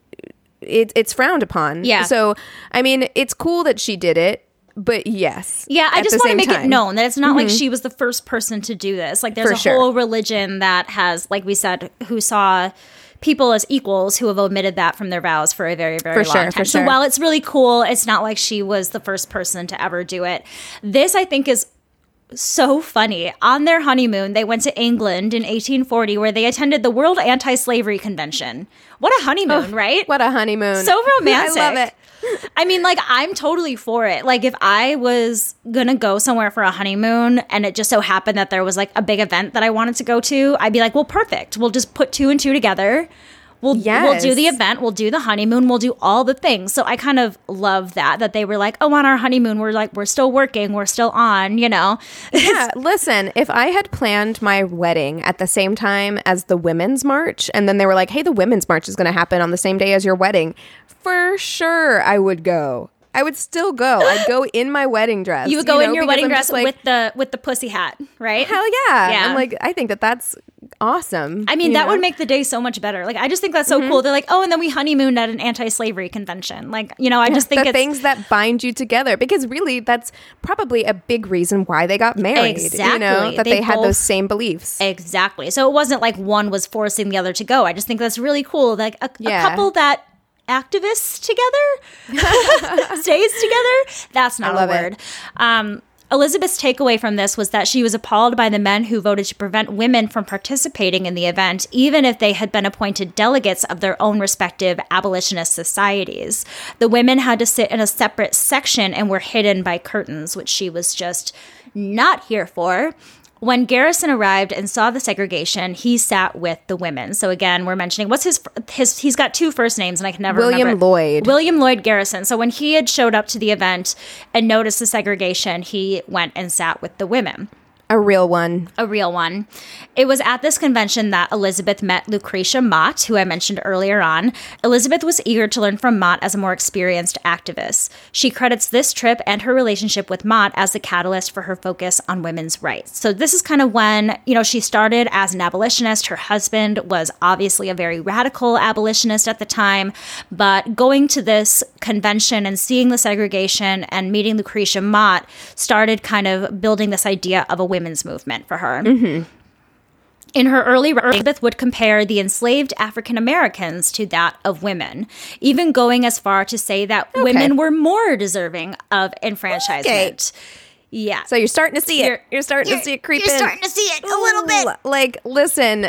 [SPEAKER 3] It's frowned upon. Yeah. So, I mean, it's cool that she did it, but yes.
[SPEAKER 4] Yeah, I just want to make it known that it's not like she was the first person to do this. Like, there's whole religion that has, like we said, who saw people as equals who have omitted that from their vows for a very, very long time. So while it's really cool, it's not like she was the first person to ever do it. This, I think, is so funny. On their honeymoon, they went to England in 1840, where they attended the World Anti-Slavery Convention. What a honeymoon, right?
[SPEAKER 3] What a honeymoon.
[SPEAKER 4] So romantic.
[SPEAKER 3] I love it.
[SPEAKER 4] I mean, like, I'm totally for it. Like, if I was gonna go somewhere for a honeymoon and it just so happened that there was like a big event that I wanted to go to, I'd be like, well, perfect. We'll just put 2 and 2 together. We'll do the event, we'll do the honeymoon, we'll do all the things. So I kind of love that they were like, oh, on our honeymoon, we're still working, we're still on, you know?
[SPEAKER 3] Yeah, listen, if I had planned my wedding at the same time as the Women's March, and then they were like, hey, the Women's March is going to happen on the same day as your wedding, for sure I would go. I would still go. I'd go in my wedding dress.
[SPEAKER 4] You would go in your wedding dress like, with the pussy hat, right?
[SPEAKER 3] Hell yeah. I'm like, I think that's awesome.
[SPEAKER 4] I mean, that would make the day so much better. Like, I just think that's so cool. They're like, oh, and then we honeymooned at an anti-slavery convention. Like, I just think
[SPEAKER 3] the things that bind you together, because really that's probably a big reason why they got married.
[SPEAKER 4] Exactly.
[SPEAKER 3] That they had those same beliefs.
[SPEAKER 4] Exactly. So it wasn't like one was forcing the other to go. I just think that's really cool. Like a couple that activists together stays together. That's not a word. Elizabeth's takeaway from this was that she was appalled by the men who voted to prevent women from participating in the event, even if they had been appointed delegates of their own respective abolitionist societies. The women had to sit in a separate section and were hidden by curtains, which she was just not here for. When Garrison arrived and saw the segregation, he sat with the women. So again, we're mentioning, what's his he's got two first names and I can never remember. William Lloyd Garrison. So when he had showed up to the event and noticed the segregation, he went and sat with the women.
[SPEAKER 3] A real one.
[SPEAKER 4] A real one. It was at this convention that Elizabeth met Lucretia Mott, who I mentioned earlier on. Elizabeth was eager to learn from Mott as a more experienced activist. She credits this trip and her relationship with Mott as the catalyst for her focus on women's rights. So this is kind of when, she started as an abolitionist. Her husband was obviously a very radical abolitionist at the time, but going to this convention and seeing the segregation and meeting Lucretia Mott started kind of building this idea of a women's movement for her. Mm-hmm. In her early work, Elizabeth would compare the enslaved African Americans to that of women, even going as far to say that women were more deserving of enfranchisement. Yeah.
[SPEAKER 3] So you're starting to see it. You're starting to see it creep in.
[SPEAKER 4] You're starting to see it a little bit.
[SPEAKER 3] Like, listen,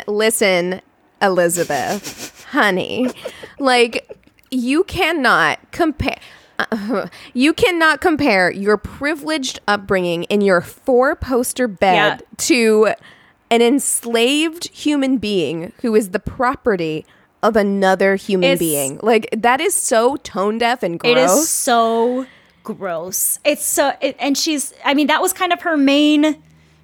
[SPEAKER 3] Elizabeth, honey. Like, you cannot compare... you cannot compare your privileged upbringing in your four-poster bed to an enslaved human being who is the property of another human being. Like, that is so tone-deaf and gross.
[SPEAKER 4] It is so gross. It's so... and she's... I mean, that was kind of her main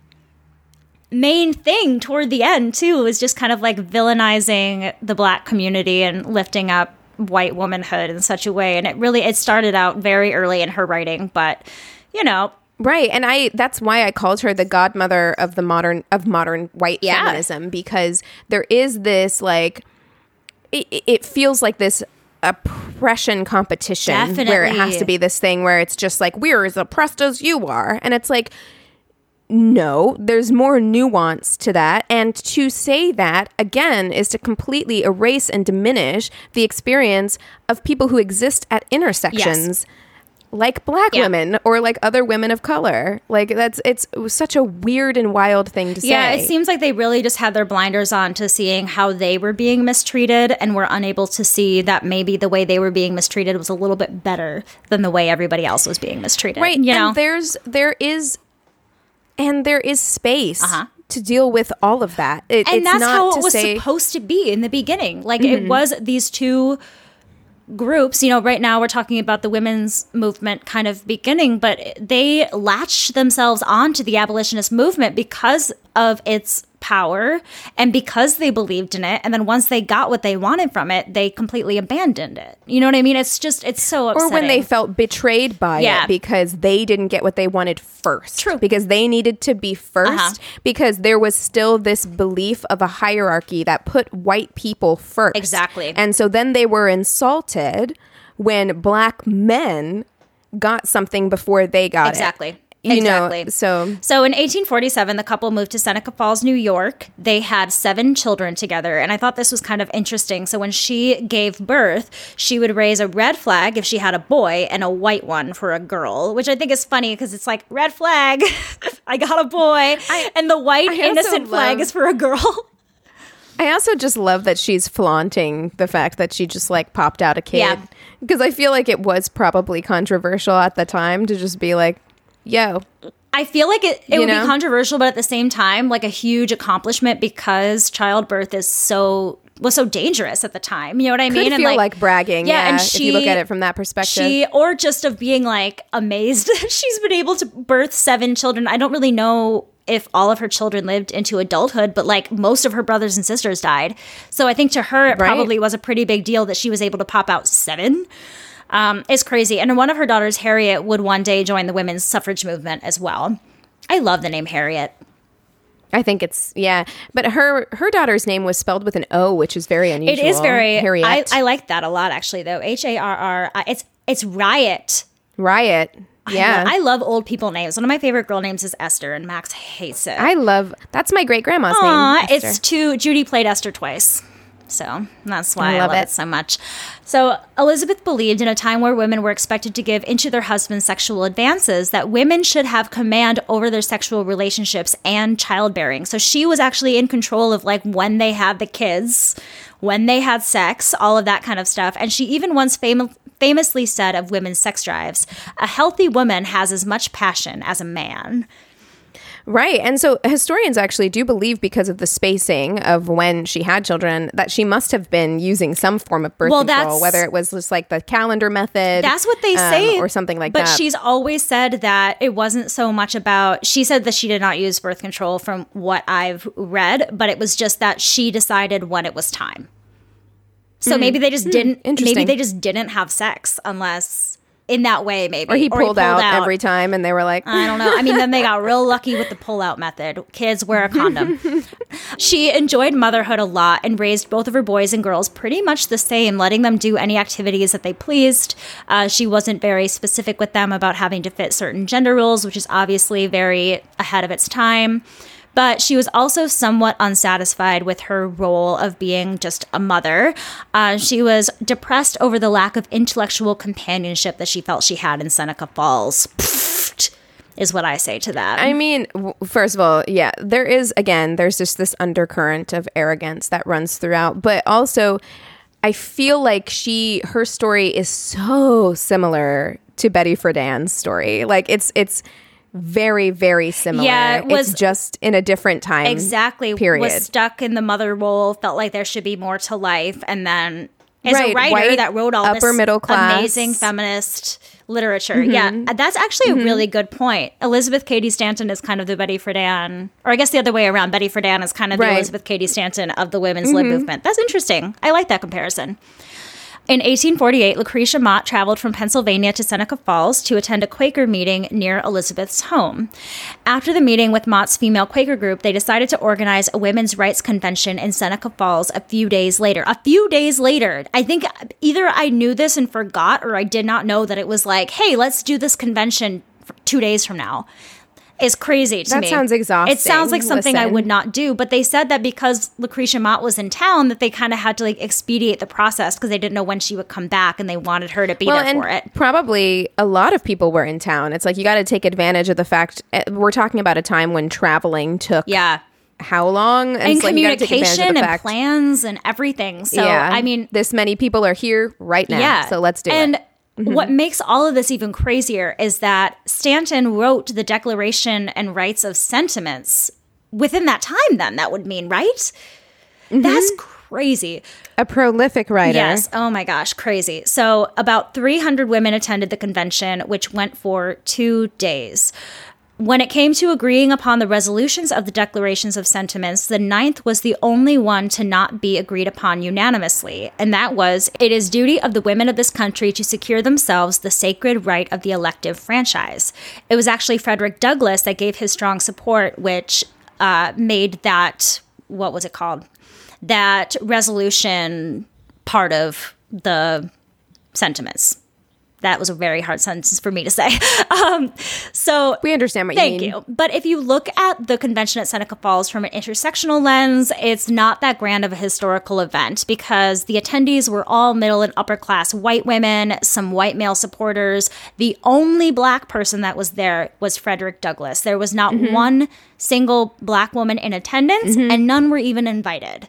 [SPEAKER 4] thing toward the end, too, was just kind of like villainizing the Black community and lifting up white womanhood in such a way. And it started out very early in her writing, but
[SPEAKER 3] right. And that's why I called her the godmother of the modern white feminism, because there is this, like, it feels like this oppression competition.
[SPEAKER 4] Definitely.
[SPEAKER 3] Where it has to be this thing where it's just like, we're as oppressed as you are. And it's like, no, there's more nuance to that. And to say that, again, is to completely erase and diminish the experience of people who exist at intersections, like Black women or like other women of color. Like, it's such a weird and wild thing to say.
[SPEAKER 4] Yeah, it seems like they really just had their blinders on to seeing how they were being mistreated and were unable to see that maybe the way they were being mistreated was a little bit better than the way everybody else was being mistreated.
[SPEAKER 3] Right. And there is space to deal with all of that.
[SPEAKER 4] And that's how it was supposed to be in the beginning. Like, it was these two groups. Right now we're talking about the women's movement kind of beginning, but they latched themselves onto the abolitionist movement because of its power and because they believed in it. And then once they got what they wanted from it, they completely abandoned it. You know what I mean? It's so upsetting.
[SPEAKER 3] Or when they felt betrayed by it because they didn't get what they wanted first.
[SPEAKER 4] True.
[SPEAKER 3] Because they needed to be first, because there was still this belief of a hierarchy that put white people first.
[SPEAKER 4] Exactly.
[SPEAKER 3] And so then they were insulted when Black men got something before they got it.
[SPEAKER 4] Exactly.
[SPEAKER 3] So
[SPEAKER 4] in 1847, the couple moved to Seneca Falls, New York. They had 7 children together, and I thought this was kind of interesting. So when she gave birth, she would raise a red flag if she had a boy and a white one for a girl, which I think is funny because it's like, red flag, I got a boy, and the white innocent flag is for a girl.
[SPEAKER 3] I also just love that she's flaunting the fact that she just like popped out a kid. Yeah. Because I feel like it was probably controversial at the time to just be like, yo.
[SPEAKER 4] I feel like it would be controversial, but at the same time, like a huge accomplishment because childbirth was so dangerous at the time. You know what I mean?
[SPEAKER 3] Could feel like bragging. Yeah, and if you look at it from that perspective.
[SPEAKER 4] Or just of being like amazed that she's been able to birth 7 children. I don't really know if all of her children lived into adulthood, but like most of her brothers and sisters died. So I think to her, it probably was a pretty big deal that she was able to pop out 7. It's crazy. And one of her daughters, Harriet, would one day join the women's suffrage movement as well. I love the name Harriet.
[SPEAKER 3] I think it's, yeah. But her daughter's name was spelled with an O, which is very unusual.
[SPEAKER 4] It is very,
[SPEAKER 3] Harriet.
[SPEAKER 4] I like that a lot, actually, though. Harr, it's Riot.
[SPEAKER 3] Riot. Yeah.
[SPEAKER 4] I love old people names. One of my favorite girl names is Esther, and Max hates it.
[SPEAKER 3] That's my great-grandma's name, Esther.
[SPEAKER 4] Judy played Esther twice. So that's why I love it so much. So Elizabeth believed in a time where women were expected to give into their husband's sexual advances, that women should have command over their sexual relationships and childbearing. So she was actually in control of like when they had the kids, when they had sex, all of that kind of stuff. And she even once famously said of women's sex drives, "A healthy woman has as much passion as a man."
[SPEAKER 3] Right. And so historians actually do believe, because of the spacing of when she had children, that she must have been using some form of birth control, whether it was just like the calendar method.
[SPEAKER 4] That's what they say.
[SPEAKER 3] Or something like that.
[SPEAKER 4] But she's always said that it wasn't so much about, she said that she did not use birth control from what I've read, but it was just that she decided when it was time. So maybe they just didn't, maybe they just didn't have sex unless... in that way, maybe.
[SPEAKER 3] Or he pulled out every time and they were like...
[SPEAKER 4] I don't know. I mean, then they got real lucky with the pull-out method. Kids, wear a condom. She enjoyed motherhood a lot and raised both of her boys and girls pretty much the same, letting them do any activities that they pleased. She wasn't very specific with them about having to fit certain gender roles, which is obviously very ahead of its time. But she was also somewhat unsatisfied with her role of being just a mother. She was depressed over the lack of intellectual companionship that she felt she had in Seneca Falls. Pfft, is what I say to that.
[SPEAKER 3] I mean, first of all, yeah, there's just this undercurrent of arrogance that runs throughout. But also, I feel like her story is so similar to Betty Friedan's story. Like, it's very, very similar.
[SPEAKER 4] Yeah,
[SPEAKER 3] it's just in a different time.
[SPEAKER 4] Exactly.
[SPEAKER 3] Period.
[SPEAKER 4] Was stuck in the mother role, felt like there should be more to life, and then is a writer that wrote all
[SPEAKER 3] upper
[SPEAKER 4] this
[SPEAKER 3] middle class
[SPEAKER 4] amazing feminist literature. Yeah, that's actually a really good point. Elizabeth Cady Stanton is kind of the Betty Friedan, or I guess the other way around. Betty Friedan is kind of the Elizabeth Cady Stanton of the women's lib movement. That's interesting. I like that comparison. In 1848, Lucretia Mott traveled from Pennsylvania to Seneca Falls to attend a Quaker meeting near Elizabeth's home. After the meeting with Mott's female Quaker group, they decided to organize a women's rights convention in Seneca Falls a few days later. I think either I knew this and forgot, or I did not know that it was like, hey, let's do this convention 2 days from now. Is crazy to me.
[SPEAKER 3] That sounds exhausting.
[SPEAKER 4] It sounds like something I would not do. But they said that because Lucretia Mott was in town, that they kind of had to like expedite the process because they didn't know when she would come back, and they wanted her to be there for it.
[SPEAKER 3] Probably a lot of people were in town. It's like you got to take advantage of the fact we're talking about a time when traveling took how long?
[SPEAKER 4] And communication and plans and everything. So, I mean,
[SPEAKER 3] this many people are here right now. Yeah. So let's do it.
[SPEAKER 4] What makes all of this even crazier is that Stanton wrote the Declaration and Rights of Sentiments within that time, then that would mean, right? That's crazy.
[SPEAKER 3] A prolific writer.
[SPEAKER 4] Yes. Oh my gosh, crazy. So about 300 women attended the convention, which went for 2 days. When it came to agreeing upon the resolutions of the Declarations of Sentiments, the 9th was the only one to not be agreed upon unanimously, and that was, "It is duty of the women of this country to secure themselves the sacred right of the elective franchise." It was actually Frederick Douglass that gave his strong support, which made that, what was it called? That resolution part of the sentiments. That was a very hard sentence for me to say. So
[SPEAKER 3] we understand what you mean.
[SPEAKER 4] Thank you. But if you look at the convention at Seneca Falls from an intersectional lens, it's not that grand of a historical event because the attendees were all middle and upper class white women, some white male supporters. The only black person that was there was Frederick Douglass. There was not one single black woman in attendance, and none were even invited.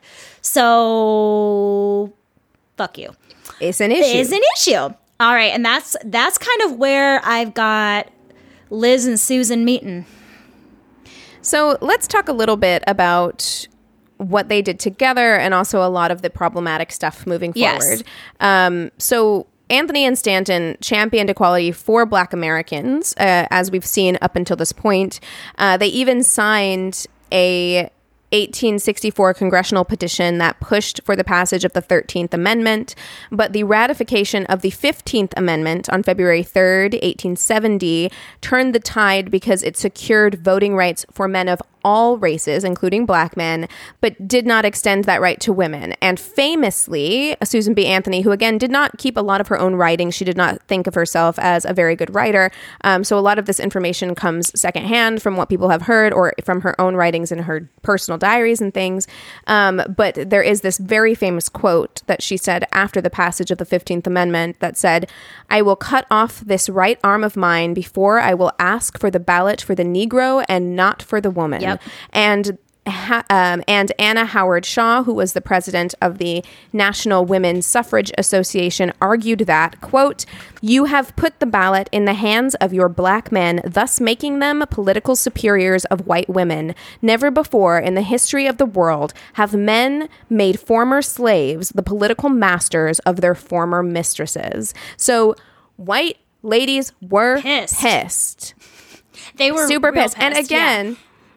[SPEAKER 4] So, fuck you.
[SPEAKER 3] It's an issue.
[SPEAKER 4] It's an issue. All right, and that's kind of where I've got Liz and Susan meeting.
[SPEAKER 3] So let's talk a little bit about what they did together and also a lot of the problematic stuff moving forward. So Anthony and Stanton championed equality for Black Americans, as we've seen up until this point. They even signed a 1864 congressional petition that pushed for the passage of the 13th Amendment, but the ratification of the 15th Amendment on February 3rd, 1870, turned the tide because it secured voting rights for men of all races, including black men, but did not extend that right to women. And famously, Susan B. Anthony, who again did not keep a lot of her own writing, she did not think of herself as a very good writer. So a lot of this information comes secondhand from what people have heard or from her own writings in her personal diaries and things. But there is this very famous quote that she said after the passage of the 15th Amendment that said, "I will cut off this right arm of mine before I will ask for the ballot for the Negro and not for the woman." Yep. And Anna Howard Shaw, who was the president of the National Women's Suffrage Association, argued that, quote, "You have put the ballot in the hands of your black men, thus making them political superiors of white women. Never before in the history of the world have men made former slaves the political masters of their former mistresses." So white ladies were pissed.
[SPEAKER 4] They were
[SPEAKER 3] super pissed. And again,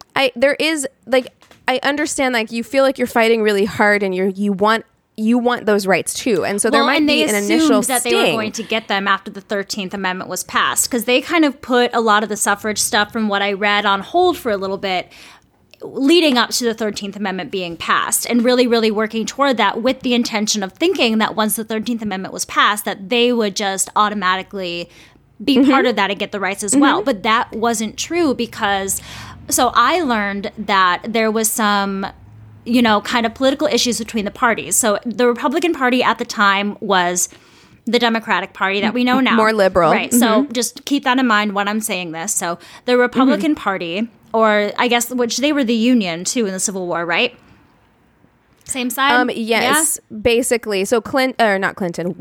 [SPEAKER 3] I understand, like, you feel like you're fighting really hard and you want those rights too. And so there might be an initial
[SPEAKER 4] that they were going to get them after the 13th Amendment was passed, because they kind of put a lot of the suffrage stuff, from what I read, on hold for a little bit leading up to the 13th Amendment being passed, and really, really working toward that with the intention of thinking that once the 13th Amendment was passed, that they would just automatically be part of that and get the rights as well. But that wasn't true, because so I learned that there was some, kind of political issues between the parties. So the Republican Party at the time was the Democratic Party that we know now.
[SPEAKER 3] More liberal.
[SPEAKER 4] Right. So just keep that in mind when I'm saying this. So the Republican Party, or I guess, which they were the Union too in the Civil War, right? Same side?
[SPEAKER 3] Yes, basically. So Lincoln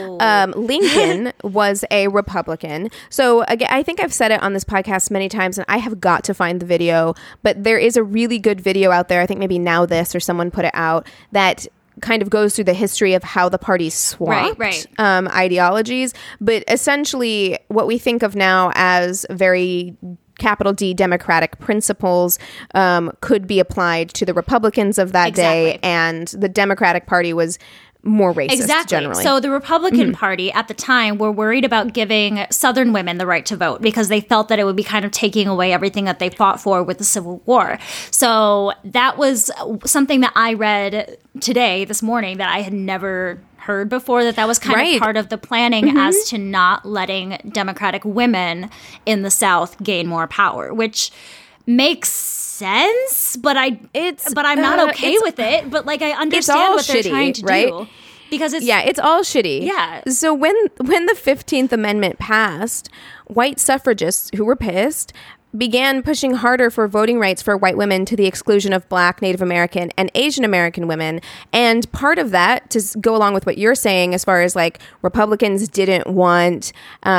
[SPEAKER 3] was a Republican. So again, I think I've said it on this podcast many times, and I have got to find the video, but there is a really good video out there. I think maybe Now This or someone put it out that kind of goes through the history of how the parties swapped ideologies. But essentially what we think of now as very capital D Democratic principles could be applied to the Republicans of that day, and the Democratic Party was more racist generally.
[SPEAKER 4] So the Republican Party at the time were worried about giving Southern women the right to vote, because they felt that it would be kind of taking away everything that they fought for with the Civil War. So that was something that I read this morning, that I had never heard before, that was kind of part of the planning as to not letting Democratic women in the South gain more power, which makes sense, but I'm not okay with it. But like, I understand what they're trying to do, because
[SPEAKER 3] it's all shitty.
[SPEAKER 4] Yeah.
[SPEAKER 3] So when the 15th Amendment passed, white suffragists who were pissed began pushing harder for voting rights for white women, to the exclusion of Black, Native American, and Asian American women. And part of that, to go along with what you're saying, as far as like Republicans didn't want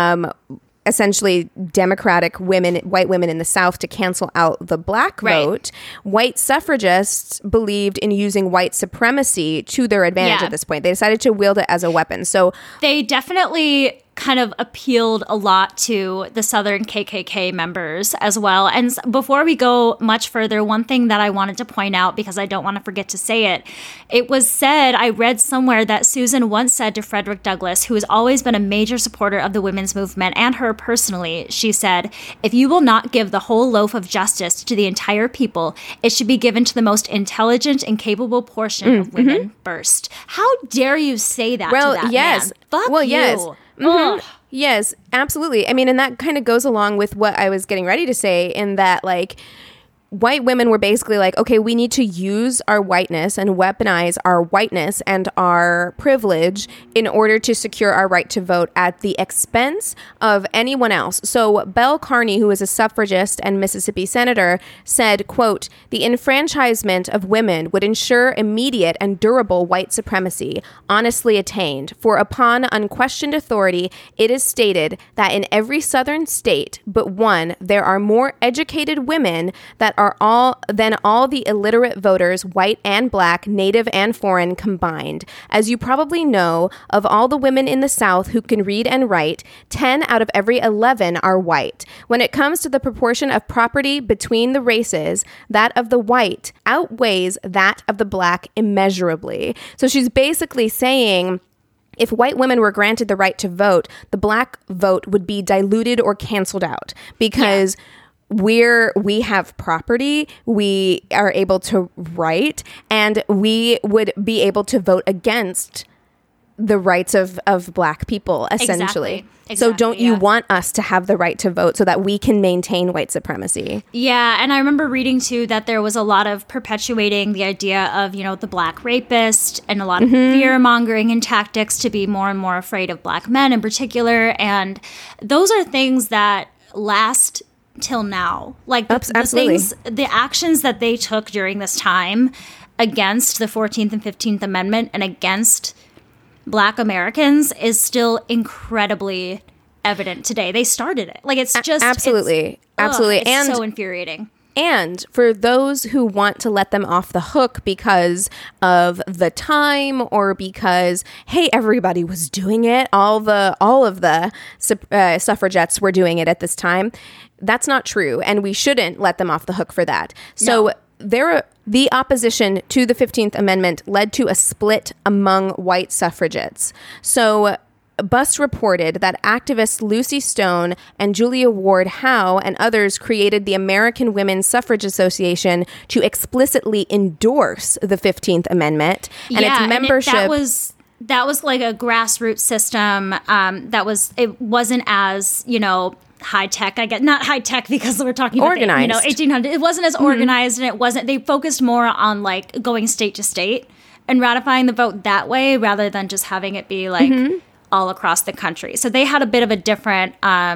[SPEAKER 3] essentially Democratic women, white women in the South, to cancel out the Black vote. White suffragists believed in using white supremacy to their advantage at this point. They decided to wield it as a weapon. So
[SPEAKER 4] they definitely kind of appealed a lot to the Southern KKK members as well. And before we go much further, one thing that I wanted to point out, because I don't want to forget to say it, it was said, I read somewhere, that Susan once said to Frederick Douglass, who has always been a major supporter of the women's movement, and her personally, she said, "If you will not give the whole loaf of justice to the entire people, it should be given to the most intelligent and capable portion of women first." How dare you say that to that man? Fuck you.
[SPEAKER 3] Yes. Yes, absolutely. I mean, and that kind of goes along with what I was getting ready to say, in that, like, white women were basically like, okay, we need to use our whiteness and weaponize our whiteness and our privilege in order to secure our right to vote at the expense of anyone else. So Belle Carney, who is a suffragist and Mississippi senator, said, quote, "The enfranchisement of women would ensure immediate and durable white supremacy, honestly attained. For upon unquestioned authority, it is stated that in every Southern state but one, there are more educated women than all the illiterate voters, white and Black, native and foreign combined. As you probably know, of all the women in the South who can read and write, 10 out of every 11 are white. When it comes to the proportion of property between the races, that of the white outweighs that of the Black immeasurably." So she's basically saying, if white women were granted the right to vote, the Black vote would be diluted or canceled out, because we have property, we are able to write, and we would be able to vote against the rights of Black people, essentially.
[SPEAKER 4] Exactly,
[SPEAKER 3] so don't you
[SPEAKER 4] yeah.
[SPEAKER 3] want us to have the right to vote so that we can maintain white supremacy?
[SPEAKER 4] Yeah, and I remember reading too that there was a lot of perpetuating the idea of, the Black rapist, and a lot of fear mongering and tactics to be more and more afraid of Black men in particular. And those are things that last till now. Like the actions that they took during this time against the 14th and 15th Amendment and against Black Americans is still incredibly evident today. They started it. Like, it's just
[SPEAKER 3] absolutely.
[SPEAKER 4] It's
[SPEAKER 3] And
[SPEAKER 4] so infuriating.
[SPEAKER 3] And for those who want to let them off the hook because of the time, or because, hey, everybody was doing it, all of the suffragettes were doing it at this time, that's not true, and we shouldn't let them off the hook for that. So the opposition to the 15th Amendment led to a split among white suffragettes. So Bust reported that activists Lucy Stone and Julia Ward Howe and others created the American Women's Suffrage Association to explicitly endorse the 15th Amendment and its membership.
[SPEAKER 4] And that was like a grassroots system. It wasn't as, high tech. I get not high tech because we're talking about
[SPEAKER 3] organized.
[SPEAKER 4] 1800. It wasn't as organized, and they focused more on like going state to state and ratifying the vote that way rather than just having it be like all across the country. So they had a bit of a different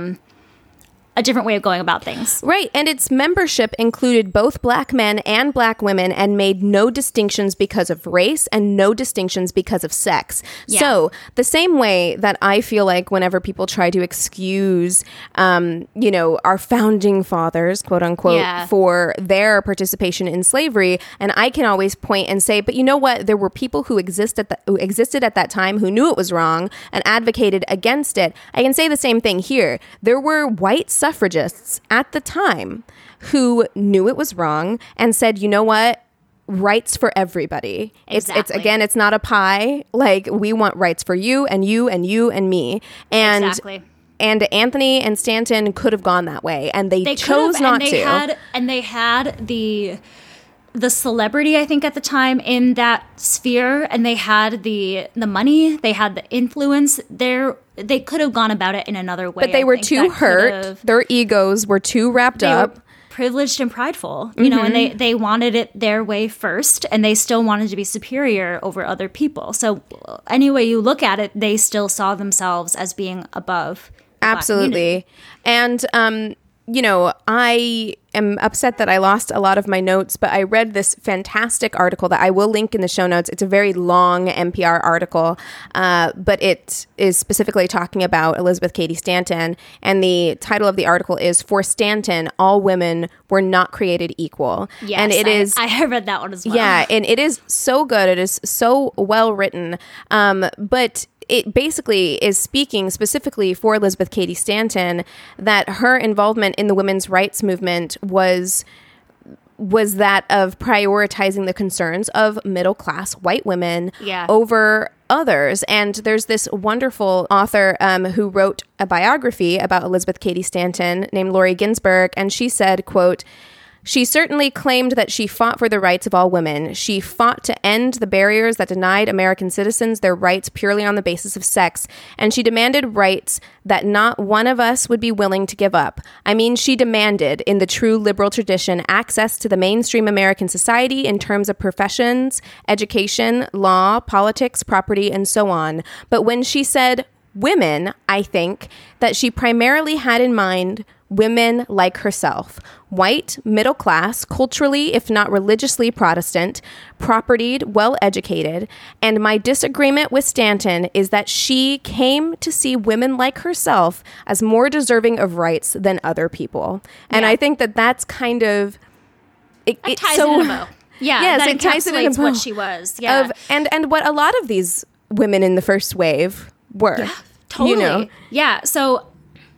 [SPEAKER 4] way of going about things.
[SPEAKER 3] Right. And its membership included both Black men and Black women and made no distinctions because of race and no distinctions because of sex. Yeah. So the same way that I feel like whenever people try to excuse, our founding fathers, quote unquote, for their participation in slavery, and I can always point and say, but you know what? There were people who existed at that time who knew it was wrong and advocated against it. I can say the same thing here. There were white suffragists at the time who knew it was wrong and said, you know what? Rights for everybody.
[SPEAKER 4] Exactly.
[SPEAKER 3] It's not a pie. Like, we want rights for you and you and you and me. And
[SPEAKER 4] exactly.
[SPEAKER 3] And Anthony and Stanton could have gone that way, and they chose not to.
[SPEAKER 4] And they had the celebrity, I think, at the time in that sphere, and they had the money, they had the influence there. They could have gone about it in another way.
[SPEAKER 3] But they were too hurt. Their egos were too wrapped up.
[SPEAKER 4] Were privileged and prideful, and they wanted it their way first, and they still wanted to be superior over other people. So any way you look at it, they still saw themselves as being above.
[SPEAKER 3] Absolutely. And, I am upset that I lost a lot of my notes, but I read this fantastic article that I will link in the show notes. It's a very long NPR article, but it is specifically talking about Elizabeth Cady Stanton. And the title of the article is, "For Stanton, All Women Were Not Created Equal."
[SPEAKER 4] Yes,
[SPEAKER 3] and it is.
[SPEAKER 4] I read that one as well.
[SPEAKER 3] Yeah, and it is so good. It is so well written. But it basically is speaking specifically for Elizabeth Cady Stanton, that her involvement in the women's rights movement was that of prioritizing the concerns of middle-class white women over others. And there's this wonderful author who wrote a biography about Elizabeth Cady Stanton named Laurie Ginsberg, and she said, quote, "She certainly claimed that she fought for the rights of all women. She fought to end the barriers that denied American citizens their rights purely on the basis of sex, and she demanded rights that not one of us would be willing to give up. I mean, she demanded, in the true liberal tradition, access to the mainstream American society in terms of professions, education, law, politics, property, and so on. But when she said women, I think that she primarily had in mind women like herself, white, middle class, culturally, if not religiously Protestant, propertied, well-educated. And my disagreement with Stanton is that she came to see women like herself as more deserving of rights than other people." And I think that that's kind of...
[SPEAKER 4] It ties it in a bow. Yeah,
[SPEAKER 3] yes,
[SPEAKER 4] that
[SPEAKER 3] it ties it in a bow.
[SPEAKER 4] What she was. Yeah.
[SPEAKER 3] And what a lot of these women in the first wave were.
[SPEAKER 4] Yeah, totally.
[SPEAKER 3] You know?
[SPEAKER 4] Yeah, so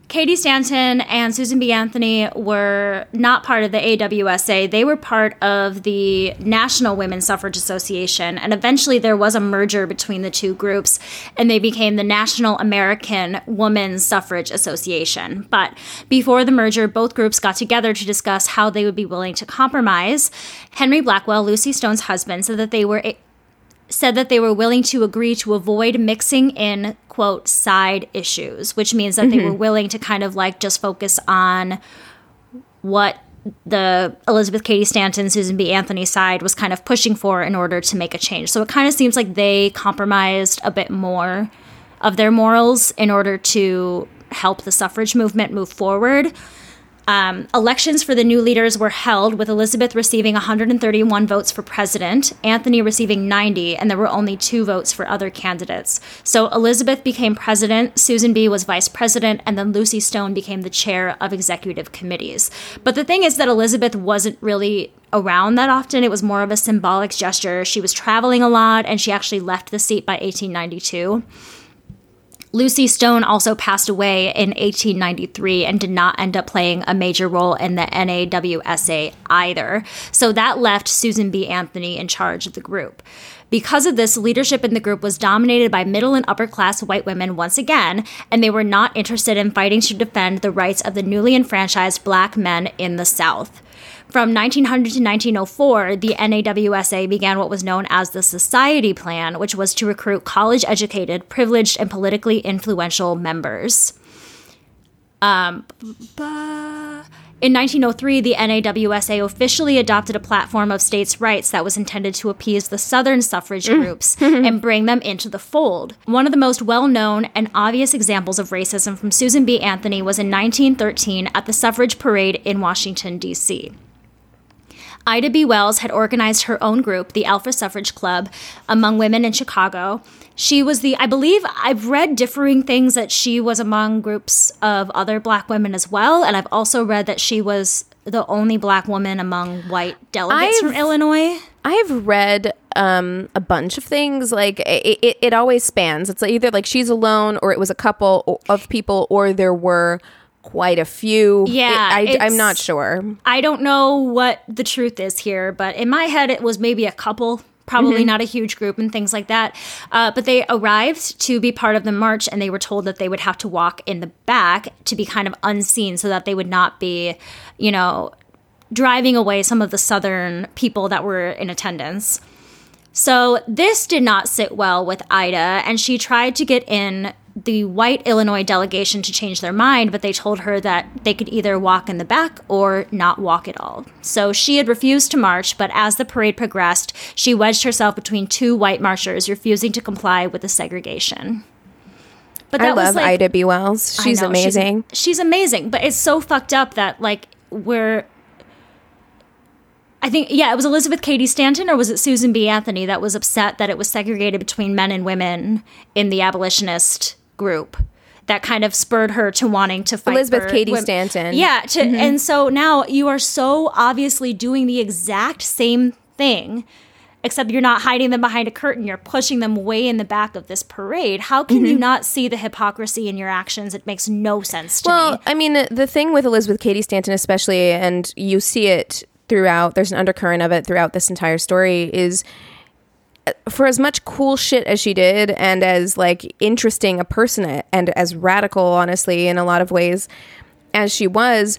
[SPEAKER 4] Katie Stanton and Susan B. Anthony were not part of the AWSA. They were part of the National Women's Suffrage Association. And eventually there was a merger between the two groups, and they became the National American Women's Suffrage Association. But before the merger, both groups got together to discuss how they would be willing to compromise. Henry Blackwell, Lucy Stone's husband, said that they were willing to agree to avoid mixing in, quote, side issues, which means that they were willing to kind of like just focus on what the Elizabeth Cady Stanton, Susan B. Anthony side was kind of pushing for in order to make a change. So it kind of seems like they compromised a bit more of their morals in order to help the suffrage movement move forward. Elections for the new leaders were held, with Elizabeth receiving 131 votes for president, Anthony receiving 90, and there were only 2 votes for other candidates. So Elizabeth became president, Susan B. was vice president, and then Lucy Stone became the chair of executive committees. But the thing is that Elizabeth wasn't really around that often. It was more of a symbolic gesture. She was traveling a lot, and she actually left the seat by 1892. Lucy Stone also passed away in 1893 and did not end up playing a major role in the NAWSA either. So that left Susan B. Anthony in charge of the group. Because of this, leadership in the group was dominated by middle and upper class white women once again, and they were not interested in fighting to defend the rights of the newly enfranchised black men in the South. From 1900 to 1904, the NAWSA began what was known as the Society Plan, which was to recruit college-educated, privileged, and politically influential members. In 1903, the NAWSA officially adopted a platform of states' rights that was intended to appease the Southern suffrage groups and bring them into the fold. One of the most well-known and obvious examples of racism from Susan B. Anthony was in 1913 at the suffrage parade in Washington, D.C. Ida B. Wells had organized her own group, the Alpha Suffrage Club, among women in Chicago. She was I believe I've read differing things that she was among groups of other black women as well. And I've also read that she was the only black woman among white delegates from Illinois.
[SPEAKER 3] I've read a bunch of things. Like it always spans. It's either like she's alone, or it was a couple of people, or there were quite a few.
[SPEAKER 4] Yeah.
[SPEAKER 3] I'm not sure.
[SPEAKER 4] I don't know what the truth is here, but in my head, it was maybe a couple, probably not a huge group and things like that. But they arrived to be part of the march, and they were told that they would have to walk in the back to be kind of unseen so that they would not be, driving away some of the Southern people that were in attendance. So this did not sit well with Ida, and she tried to get in the white Illinois delegation to change their mind, but they told her that they could either walk in the back or not walk at all. So she had refused to march, but as the parade progressed, she wedged herself between 2 white marchers, refusing to comply with the segregation. But that
[SPEAKER 3] I love Ida B. Wells. She's amazing.
[SPEAKER 4] She's amazing, but it's so fucked up that I think, it was Elizabeth Cady Stanton, or was it Susan B. Anthony that was upset that it was segregated between men and women in the abolitionist group that kind of spurred her to wanting to fight
[SPEAKER 3] Elizabeth Cady Stanton.
[SPEAKER 4] Yeah. And so now you are so obviously doing the exact same thing, except you're not hiding them behind a curtain. You're pushing them way in the back of this parade. How can you not see the hypocrisy in your actions? It makes no sense to me.
[SPEAKER 3] Well, I mean, the thing with Elizabeth Cady Stanton especially, and you see it throughout, there's an undercurrent of it throughout this entire story, is for as much cool shit as she did, and as like interesting a person and as radical, honestly, in a lot of ways as she was,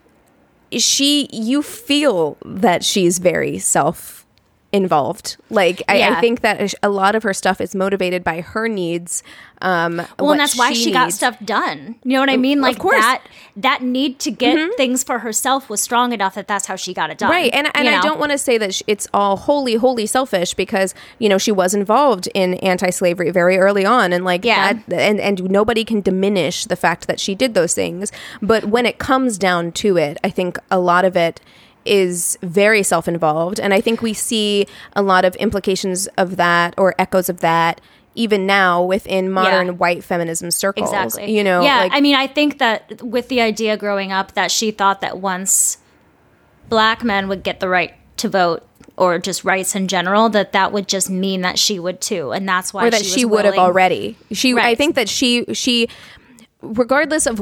[SPEAKER 3] you feel that she's very self-involved. Like, I think that a lot of her stuff is motivated by her needs.
[SPEAKER 4] And that's why she got stuff done. You know what I mean? Like, of course. That need to get things for herself was strong enough that that's how she got it done.
[SPEAKER 3] Right. And I don't want to say that it's all wholly selfish, because, she was involved in anti-slavery very early on. And that, and nobody can diminish the fact that she did those things. But when it comes down to it, I think a lot of it is very self-involved. And I think we see a lot of implications of that, or echoes of that, even now within modern white feminism circles.
[SPEAKER 4] Exactly.
[SPEAKER 3] Yeah,
[SPEAKER 4] I think that with the idea growing up that she thought that once black men would get the right to vote, or just rights in general, that would just mean that she would too. And that's why
[SPEAKER 3] she would have already. I think that she regardless of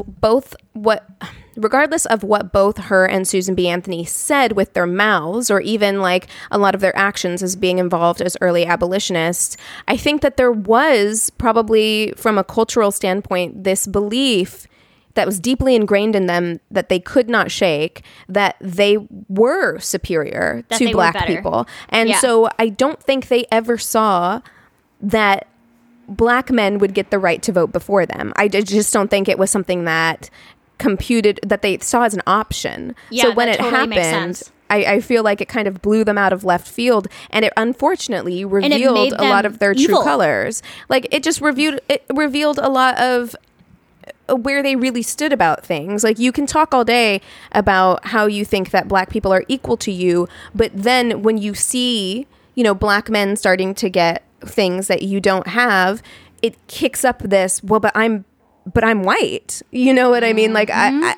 [SPEAKER 3] what both her and Susan B. Anthony said with their mouths, or even like a lot of their actions as being involved as early abolitionists, I think that there was probably, from a cultural standpoint, this belief that was deeply ingrained in them that they could not shake, that they were superior to Black people. And so I don't think they ever saw that Black men would get the right to vote before them. I just don't think it was something that computed, that they saw as an option.
[SPEAKER 4] Yeah,
[SPEAKER 3] so when
[SPEAKER 4] that
[SPEAKER 3] it
[SPEAKER 4] totally makes
[SPEAKER 3] happened,
[SPEAKER 4] sense.
[SPEAKER 3] I feel like it kind of blew them out of left field, and it unfortunately revealed a lot of their true colors. Like, it just revealed a lot of where they really stood about things. Like, you can talk all day about how you think that Black people are equal to you, but then when you see, you know, Black men starting to get things that you don't have, it kicks up this, well, but I'm white. You know what I mean? Like,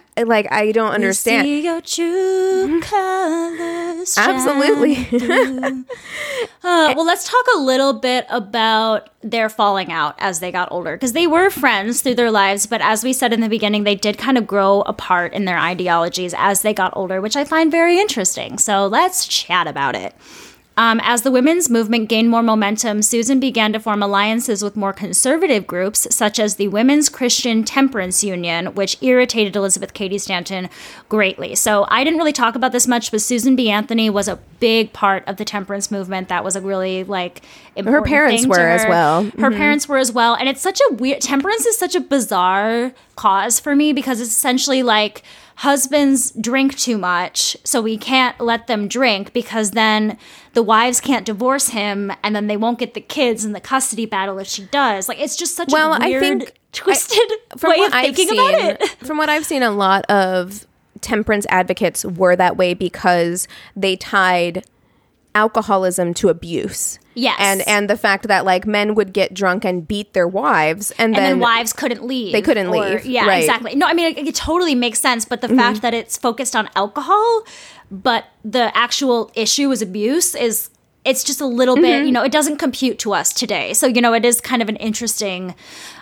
[SPEAKER 3] I don't understand.
[SPEAKER 4] You see your true colors.
[SPEAKER 3] Absolutely.
[SPEAKER 4] Well, let's talk a little bit about their falling out as they got older, because they were friends through their lives, but as we said in the beginning, they did kind of grow apart in their ideologies as they got older, which I find very interesting. So let's chat about it. As the women's movement gained more momentum, Susan began to form alliances with more conservative groups, such as the Women's Christian Temperance Union, which irritated Elizabeth Cady Stanton greatly. So I didn't really talk about this much, but Susan B. Anthony was a big part of the temperance movement. That was a really, like, important
[SPEAKER 3] her parents
[SPEAKER 4] thing
[SPEAKER 3] were
[SPEAKER 4] to her.
[SPEAKER 3] as well.
[SPEAKER 4] Her parents were as well. And it's such a weird, temperance is such a bizarre cause for me, because it's essentially like, husbands drink too much, so we can't let them drink, because then the wives can't divorce him, and then they won't get the kids in the custody battle if she does. Like, it's just such a weird, twisted way of thinking about it.
[SPEAKER 3] From what I've seen, a lot of temperance advocates were that way because they tied alcoholism to abuse.
[SPEAKER 4] Yes.
[SPEAKER 3] And the fact that, like, men would get drunk and beat their wives, and then
[SPEAKER 4] wives couldn't leave.
[SPEAKER 3] They couldn't leave.
[SPEAKER 4] Yeah,
[SPEAKER 3] right.
[SPEAKER 4] Exactly. No, I mean, it totally makes sense, but the fact that it's focused on alcohol, but the actual issue is abuse, it's just a little bit, you know, it doesn't compute to us today. So, you know, it is kind of an interesting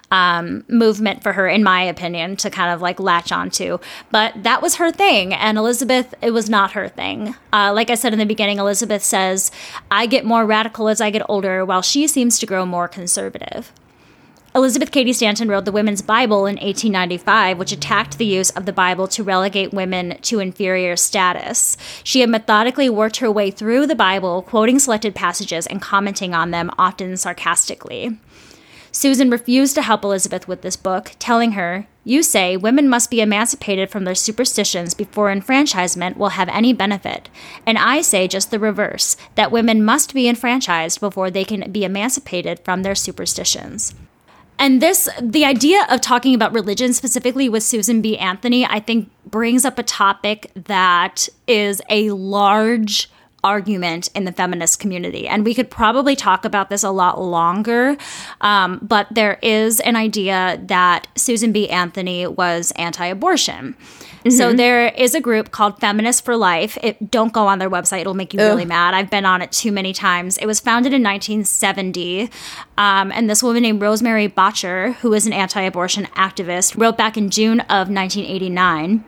[SPEAKER 4] movement for her, in my opinion, to kind of like latch onto. But that was her thing, and Elizabeth, it was not her thing. Like I said in the beginning, Elizabeth says, I get more radical as I get older, while she seems to grow more conservative. Elizabeth Cady Stanton wrote the Women's Bible in 1895, which attacked the use of the Bible to relegate women to inferior status. She had methodically worked her way through the Bible, quoting selected passages and commenting on them, often sarcastically. Susan refused to help Elizabeth with this book, telling her, "You say women must be emancipated from their superstitions before enfranchisement will have any benefit. And I say just the reverse, that women must be enfranchised before they can be emancipated from their superstitions." And the idea of talking about religion specifically with Susan B. Anthony, I think brings up a topic that is a large argument in the feminist community. And we could probably talk about this a lot longer, but there is an idea that Susan B. Anthony was anti-abortion. So there is a group called Feminists for Life. Don't go on their website. It'll make you really mad. I've been on it too many times. It was founded in 1970. And this woman named Rosemary Botcher, who is an anti-abortion activist, wrote back in June of 1989,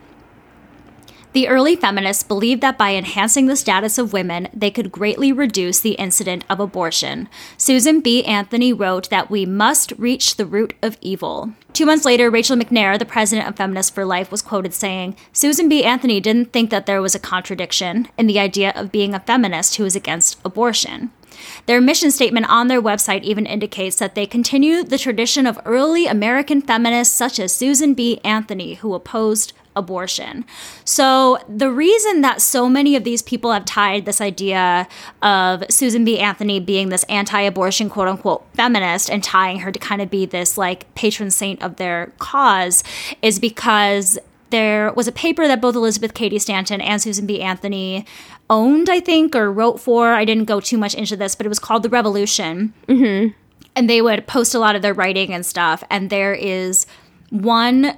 [SPEAKER 4] "The early feminists believed that by enhancing the status of women, they could greatly reduce the incident of abortion. Susan B. Anthony wrote that we must reach the root of evil." 2 months later, Rachel McNair, the president of Feminists for Life, was quoted saying, "Susan B. Anthony didn't think that there was a contradiction in the idea of being a feminist who is against abortion." Their mission statement on their website even indicates that they continue the tradition of early American feminists such as Susan B. Anthony, who opposed abortion. So the reason that so many of these people have tied this idea of Susan B. Anthony being this anti-abortion, quote unquote, feminist, and tying her to kind of be this like patron saint of their cause is because there was a paper that both Elizabeth Cady Stanton and Susan B. Anthony owned, I think, or wrote for. I didn't go too much into this, but it was called The Revolution. And they would post a lot of their writing and stuff. And there's one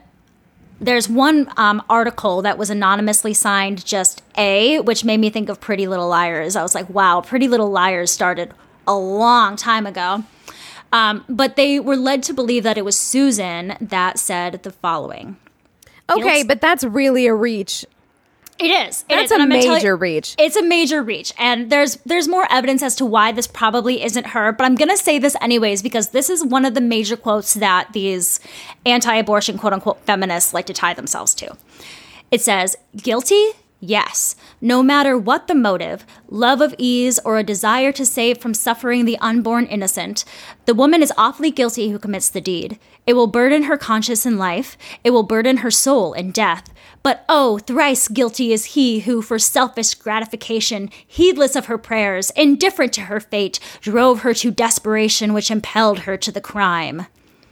[SPEAKER 4] article that was anonymously signed just A, which made me think of Pretty Little Liars. I was like, wow, Pretty Little Liars started a long time ago. But they were led to believe that it was Susan that said the following.
[SPEAKER 3] Okay, but that's really a reach.
[SPEAKER 4] It is.
[SPEAKER 3] That's a major reach.
[SPEAKER 4] It's a major reach. And there's more evidence as to why this probably isn't her. But I'm going to say this anyways, because this is one of the major quotes that these anti-abortion, quote unquote, feminists like to tie themselves to. It says, guilty? Yes. No matter what the motive, love of ease or a desire to save from suffering the unborn innocent, the woman is awfully guilty who commits the deed. It will burden her conscience in life. It will burden her soul in death. But oh, thrice guilty is he who, for selfish gratification, heedless of her prayers, indifferent to her fate, drove her to desperation which impelled her to the crime.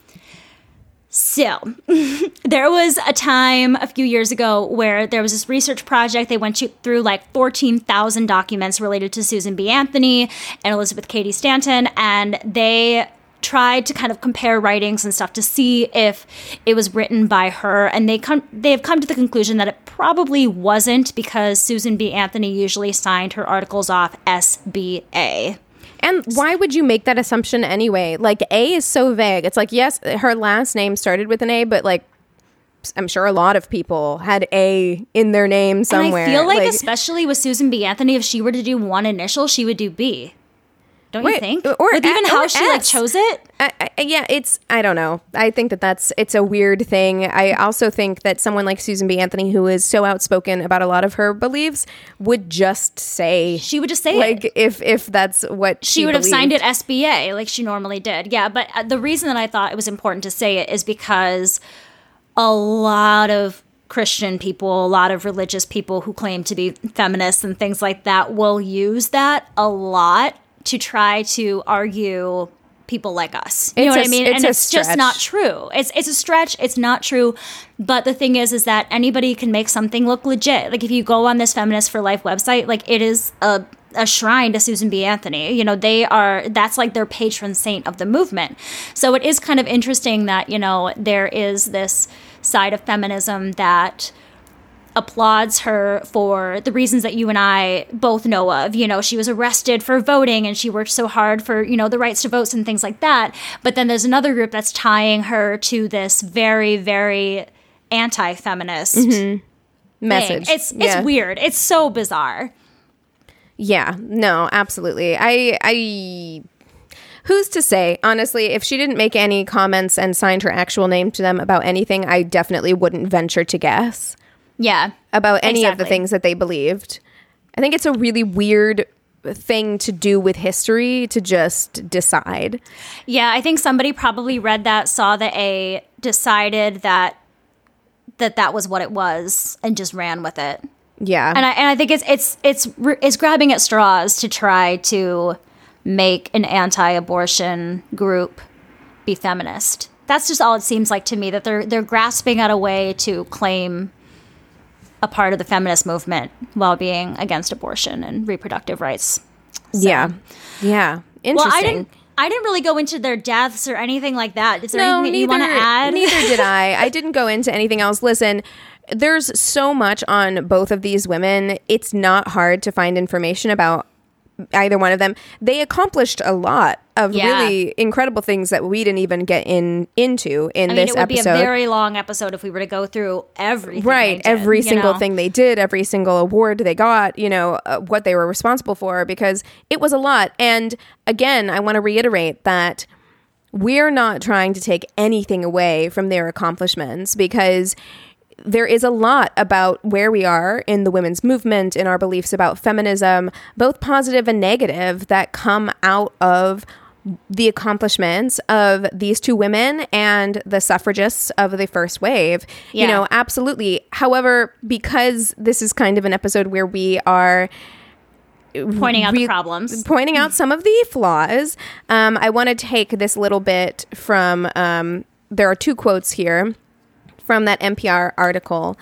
[SPEAKER 4] So, there was a time a few years ago where there was this research project. They went through like 14,000 documents related to Susan B. Anthony and Elizabeth Cady Stanton, and they tried to kind of compare writings and stuff to see if it was written by her, and they have come to the conclusion that it probably wasn't, because Susan B. Anthony usually signed her articles off SBA.
[SPEAKER 3] And why would you make that assumption anyway? Like, A is so vague. It's like, yes, her last name started with an A, but like, I'm sure a lot of people had A in their name somewhere.
[SPEAKER 4] And I feel like especially with Susan B. Anthony, if she were to do one initial, she would do B. Don't you think?
[SPEAKER 3] Or
[SPEAKER 4] like even how she like chose it?
[SPEAKER 3] Yeah, I don't know. I think it's a weird thing. I also think that someone like Susan B. Anthony, who is so outspoken about a lot of her beliefs, would just say...
[SPEAKER 4] She would just say
[SPEAKER 3] like,
[SPEAKER 4] it.
[SPEAKER 3] If that's what she
[SPEAKER 4] would
[SPEAKER 3] believed.
[SPEAKER 4] have signed it SBA like she normally did. Yeah, but the reason that I thought it was important to say it is because a lot of Christian people, a lot of religious people who claim to be feminists and things like that will use that a lot to try to argue people like us. You know what I mean? And it's just not true. It's a stretch. It's not true. But the thing is that anybody can make something look legit. Like if you go on this Feminist for Life website, like it is a shrine to Susan B. Anthony. You know, that's like their patron saint of the movement. So it is kind of interesting that, you know, there is this side of feminism that applauds her for the reasons that you and I both know of. You know, she was arrested for voting and she worked so hard for, you know, the rights to vote and things like that. But then there's another group that's tying her to this very, very anti-feminist
[SPEAKER 3] message.
[SPEAKER 4] It's weird. It's so bizarre.
[SPEAKER 3] Yeah, no, absolutely. I who's to say? Honestly, if she didn't make any comments and signed her actual name to them about anything, I definitely wouldn't venture to guess.
[SPEAKER 4] Yeah.
[SPEAKER 3] About any of the things that they believed. I think it's a really weird thing to do with history to just decide.
[SPEAKER 4] Yeah, I think somebody probably read that, saw the A, decided that was what it was, and just ran with it.
[SPEAKER 3] Yeah.
[SPEAKER 4] And I think it's grabbing at straws to try to make an anti-abortion group be feminist. That's just all it seems like to me, that they're grasping at a way to claim a part of the feminist movement while being against abortion and reproductive rights. So.
[SPEAKER 3] Yeah. Interesting.
[SPEAKER 4] Well, I didn't really go into their deaths or anything like that. Is there anything that you want to add?
[SPEAKER 3] Neither did I. I didn't go into anything else. Listen, there's so much on both of these women. It's not hard to find information about either one of them. They accomplished a lot of really incredible things that we didn't even get into in this episode. It would be a
[SPEAKER 4] very long episode if we were to go through everything.
[SPEAKER 3] Right, every single thing they did, every single award they got, you know, what they were responsible for, because it was a lot. And again, I want to reiterate that we're not trying to take anything away from their accomplishments, because there is a lot about where we are in the women's movement, in our beliefs about feminism, both positive and negative, that come out of the accomplishments of these two women and the suffragists of the first wave. Yeah. You know, absolutely. However, because this is kind of an episode where we are
[SPEAKER 4] pointing out the problems,
[SPEAKER 3] pointing out some of the flaws, I want to take this little bit from, there are two quotes here from that NPR article.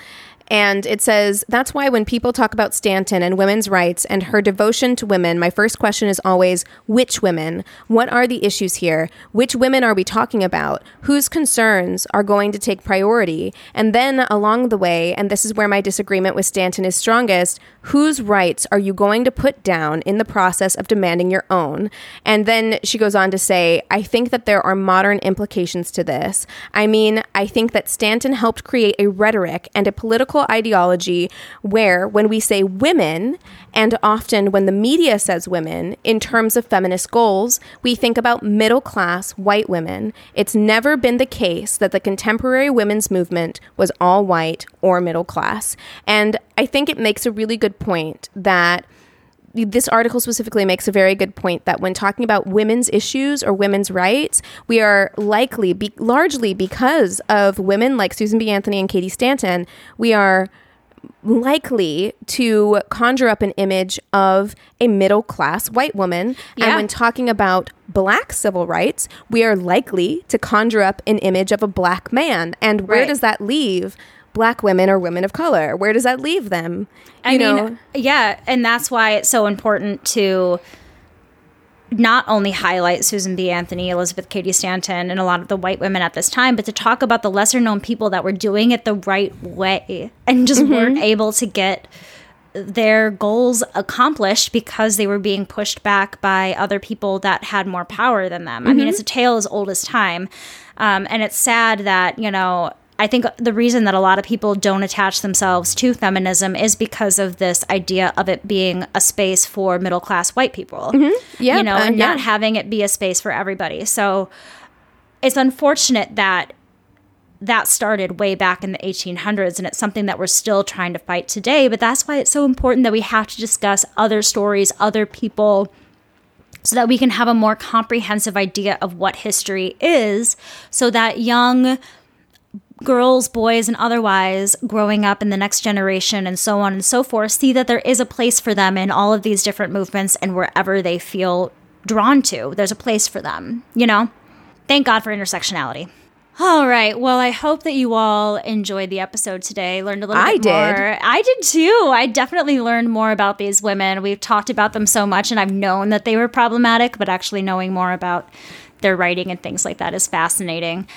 [SPEAKER 3] And it says, that's why when people talk about Stanton and women's rights and her devotion to women, my first question is always, which women? What are the issues here? Which women are we talking about? Whose concerns are going to take priority? And then along the way, and this is where my disagreement with Stanton is strongest, whose rights are you going to put down in the process of demanding your own? And then she goes on to say, I think that there are modern implications to this. I mean, I think that Stanton helped create a rhetoric and a political ideology where when we say women, and often when the media says women, in terms of feminist goals, we think about middle-class white women. It's never been the case that the contemporary women's movement was all white or middle class. And I think it makes a really good point that this article specifically makes a very good point that when talking about women's issues or women's rights, we are likely, largely because of women like Susan B. Anthony and Katie Stanton, we are likely to conjure up an image of a middle-class white woman. Yeah. And when talking about Black civil rights, we are likely to conjure up an image of a Black man. And where does that leave Black women or women of color? Where does that leave them?
[SPEAKER 4] I mean, yeah, and that's why it's so important to not only highlight Susan B. Anthony, Elizabeth Cady Stanton, and a lot of the white women at this time, but to talk about the lesser known people that were doing it the right way and just weren't able to get their goals accomplished because they were being pushed back by other people that had more power than them. I mean, it's a tale as old as time. And it's sad that, I think the reason that a lot of people don't attach themselves to feminism is because of this idea of it being a space for middle-class white people, and not having it be a space for everybody. So it's unfortunate that started way back in the 1800s, and it's something that we're still trying to fight today. But that's why it's so important that we have to discuss other stories, other people, so that we can have a more comprehensive idea of what history is, so that young girls, boys, and otherwise growing up in the next generation and so on and so forth see that there is a place for them in all of these different movements, and wherever they feel drawn to, there's a place for them, Thank God for intersectionality. All right. Well, I hope that you all enjoyed the episode today, learned a little bit more. I did too. I definitely learned more about these women. We've talked about them so much, and I've known that they were problematic, but actually knowing more about their writing and things like that is fascinating.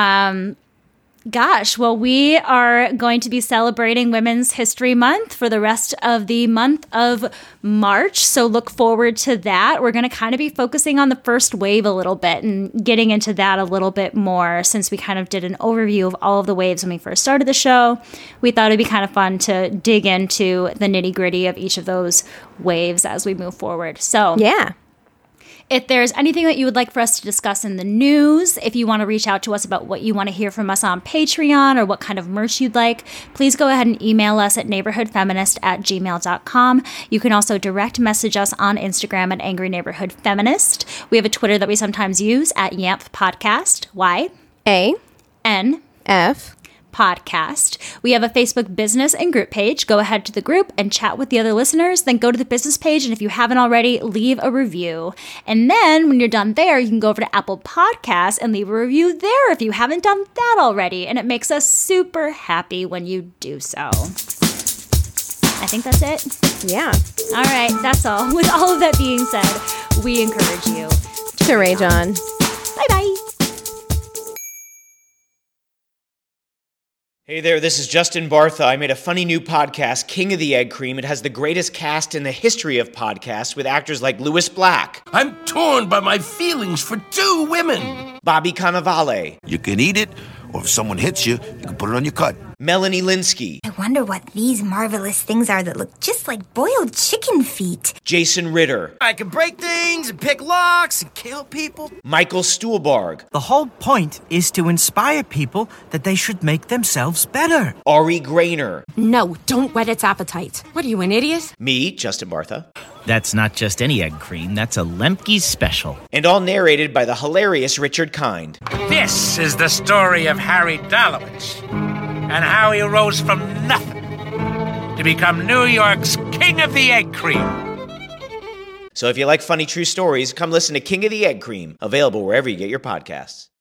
[SPEAKER 4] Gosh, well, we are going to be celebrating Women's History Month for the rest of the month of March, so look forward to that. We're going to kind of be focusing on the first wave a little bit and getting into that a little bit more, since we kind of did an overview of all of the waves when we first started the show. We thought it'd be kind of fun to dig into the nitty-gritty of each of those waves as we move forward. So, yeah. If there's anything that you would like for us to discuss in the news, if you want to reach out to us about what you want to hear from us on Patreon or what kind of merch you'd like, please go ahead and email us at neighborhoodfeminist@gmail.com. You can also direct message us on Instagram at Angry Neighborhood Feminist. We have a Twitter that we sometimes use at YANF Podcast, YANF Podcast. We have a Facebook business and group page. Go ahead to the group and chat with the other listeners. Then go to the business page, and if you haven't already, leave a review. And then when you're done there, you can go over to Apple Podcasts and leave a review there if you haven't done that already. And it makes us super happy when you do so. I think that's it.
[SPEAKER 3] Yeah.
[SPEAKER 4] All right. That's all. With all of that being said, we encourage you
[SPEAKER 3] to rage on.
[SPEAKER 4] Bye-bye.
[SPEAKER 5] Hey there, this is Justin Bartha. I made a funny new podcast, King of the Egg Cream. It has the greatest cast in the history of podcasts with actors like Louis Black.
[SPEAKER 6] I'm torn by my feelings for two women.
[SPEAKER 5] Bobby Cannavale.
[SPEAKER 7] You can eat it, or if someone hits you, you can put it on your cut.
[SPEAKER 5] Melanie Linsky.
[SPEAKER 8] I wonder what these marvelous things are that look just like boiled chicken feet.
[SPEAKER 5] Jason Ritter.
[SPEAKER 6] I can break things and pick locks and kill people.
[SPEAKER 5] Michael Stuhlbarg.
[SPEAKER 9] The whole point is to inspire people that they should make themselves better.
[SPEAKER 5] Ari Grainer.
[SPEAKER 10] No, don't whet its appetite. What are you, an idiot?
[SPEAKER 5] Me, Justin Bartha.
[SPEAKER 11] That's not just any egg cream, that's a Lemke's special.
[SPEAKER 5] And all narrated by the hilarious Richard Kind.
[SPEAKER 12] This is the story of Harry Dalowitz and how he rose from nothing to become New York's King of the Egg Cream.
[SPEAKER 5] So if you like funny true stories, come listen to King of the Egg Cream, available wherever you get your podcasts.